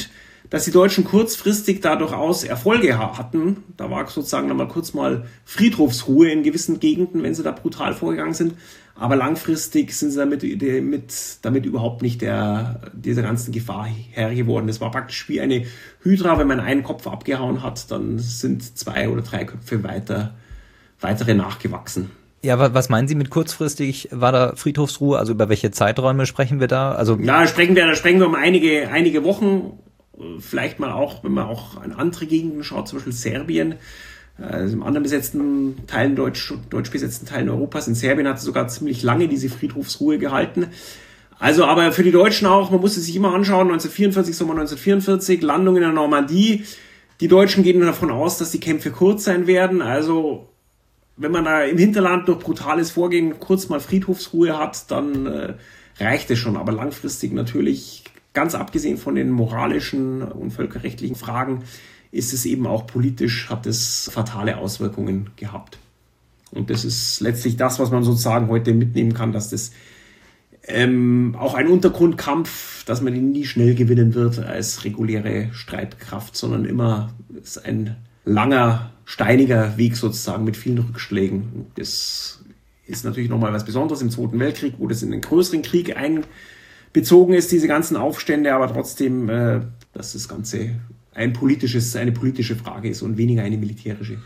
dass die Deutschen kurzfristig da durchaus Erfolge hatten. Da war sozusagen dann mal kurz mal Friedhofsruhe in gewissen Gegenden, wenn sie da brutal vorgegangen sind. Aber langfristig sind sie damit überhaupt nicht dieser ganzen Gefahr Herr geworden. Es war praktisch wie eine Hydra, wenn man einen Kopf abgehauen hat, dann sind 2 oder 3 Köpfe weitere nachgewachsen. Ja, was meinen Sie mit kurzfristig? War da Friedhofsruhe? Also über welche Zeiträume sprechen wir da? Also ja, da sprechen wir um einige Wochen. Vielleicht mal auch, wenn man auch an andere Gegenden schaut, zum Beispiel Serbien, also in anderen besetzten Teilen, deutsch besetzten Teilen Europas. In Serbien hat es sogar ziemlich lange diese Friedhofsruhe gehalten. Also, aber für die Deutschen auch, man muss es sich immer anschauen, 1944, Sommer 1944, Landung in der Normandie. Die Deutschen gehen davon aus, dass die Kämpfe kurz sein werden. Also, wenn man da im Hinterland durch brutales Vorgehen kurz mal Friedhofsruhe hat, dann reicht es schon. Aber langfristig natürlich, ganz abgesehen von den moralischen und völkerrechtlichen Fragen, ist es eben auch politisch, hat es fatale Auswirkungen gehabt. Und das ist letztlich das, was man sozusagen heute mitnehmen kann, dass das auch ein Untergrundkampf, dass man ihn nie schnell gewinnen wird als reguläre Streitkraft, sondern immer ist ein langer, steiniger Weg sozusagen mit vielen Rückschlägen. Das ist natürlich nochmal was Besonderes im Zweiten Weltkrieg, wo das in einen größeren Krieg einbezogen ist, diese ganzen Aufstände, aber trotzdem, dass das Ganze eine politische Frage ist und weniger eine militärische.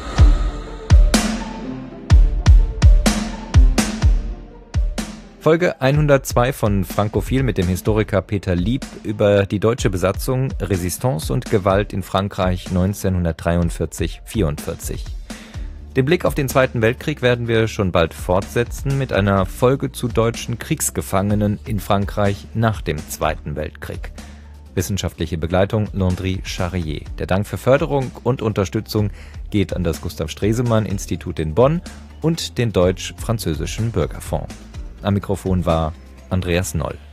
Folge 102 von Frankophil mit dem Historiker Peter Lieb über die deutsche Besatzung, Resistance und Gewalt in Frankreich 1943-44. Den Blick auf den Zweiten Weltkrieg werden wir schon bald fortsetzen mit einer Folge zu deutschen Kriegsgefangenen in Frankreich nach dem Zweiten Weltkrieg. Wissenschaftliche Begleitung Landry Charrier. Der Dank für Förderung und Unterstützung geht an das Gustav Stresemann Institut in Bonn und den Deutsch-Französischen Bürgerfonds. Am Mikrofon war Andreas Noll.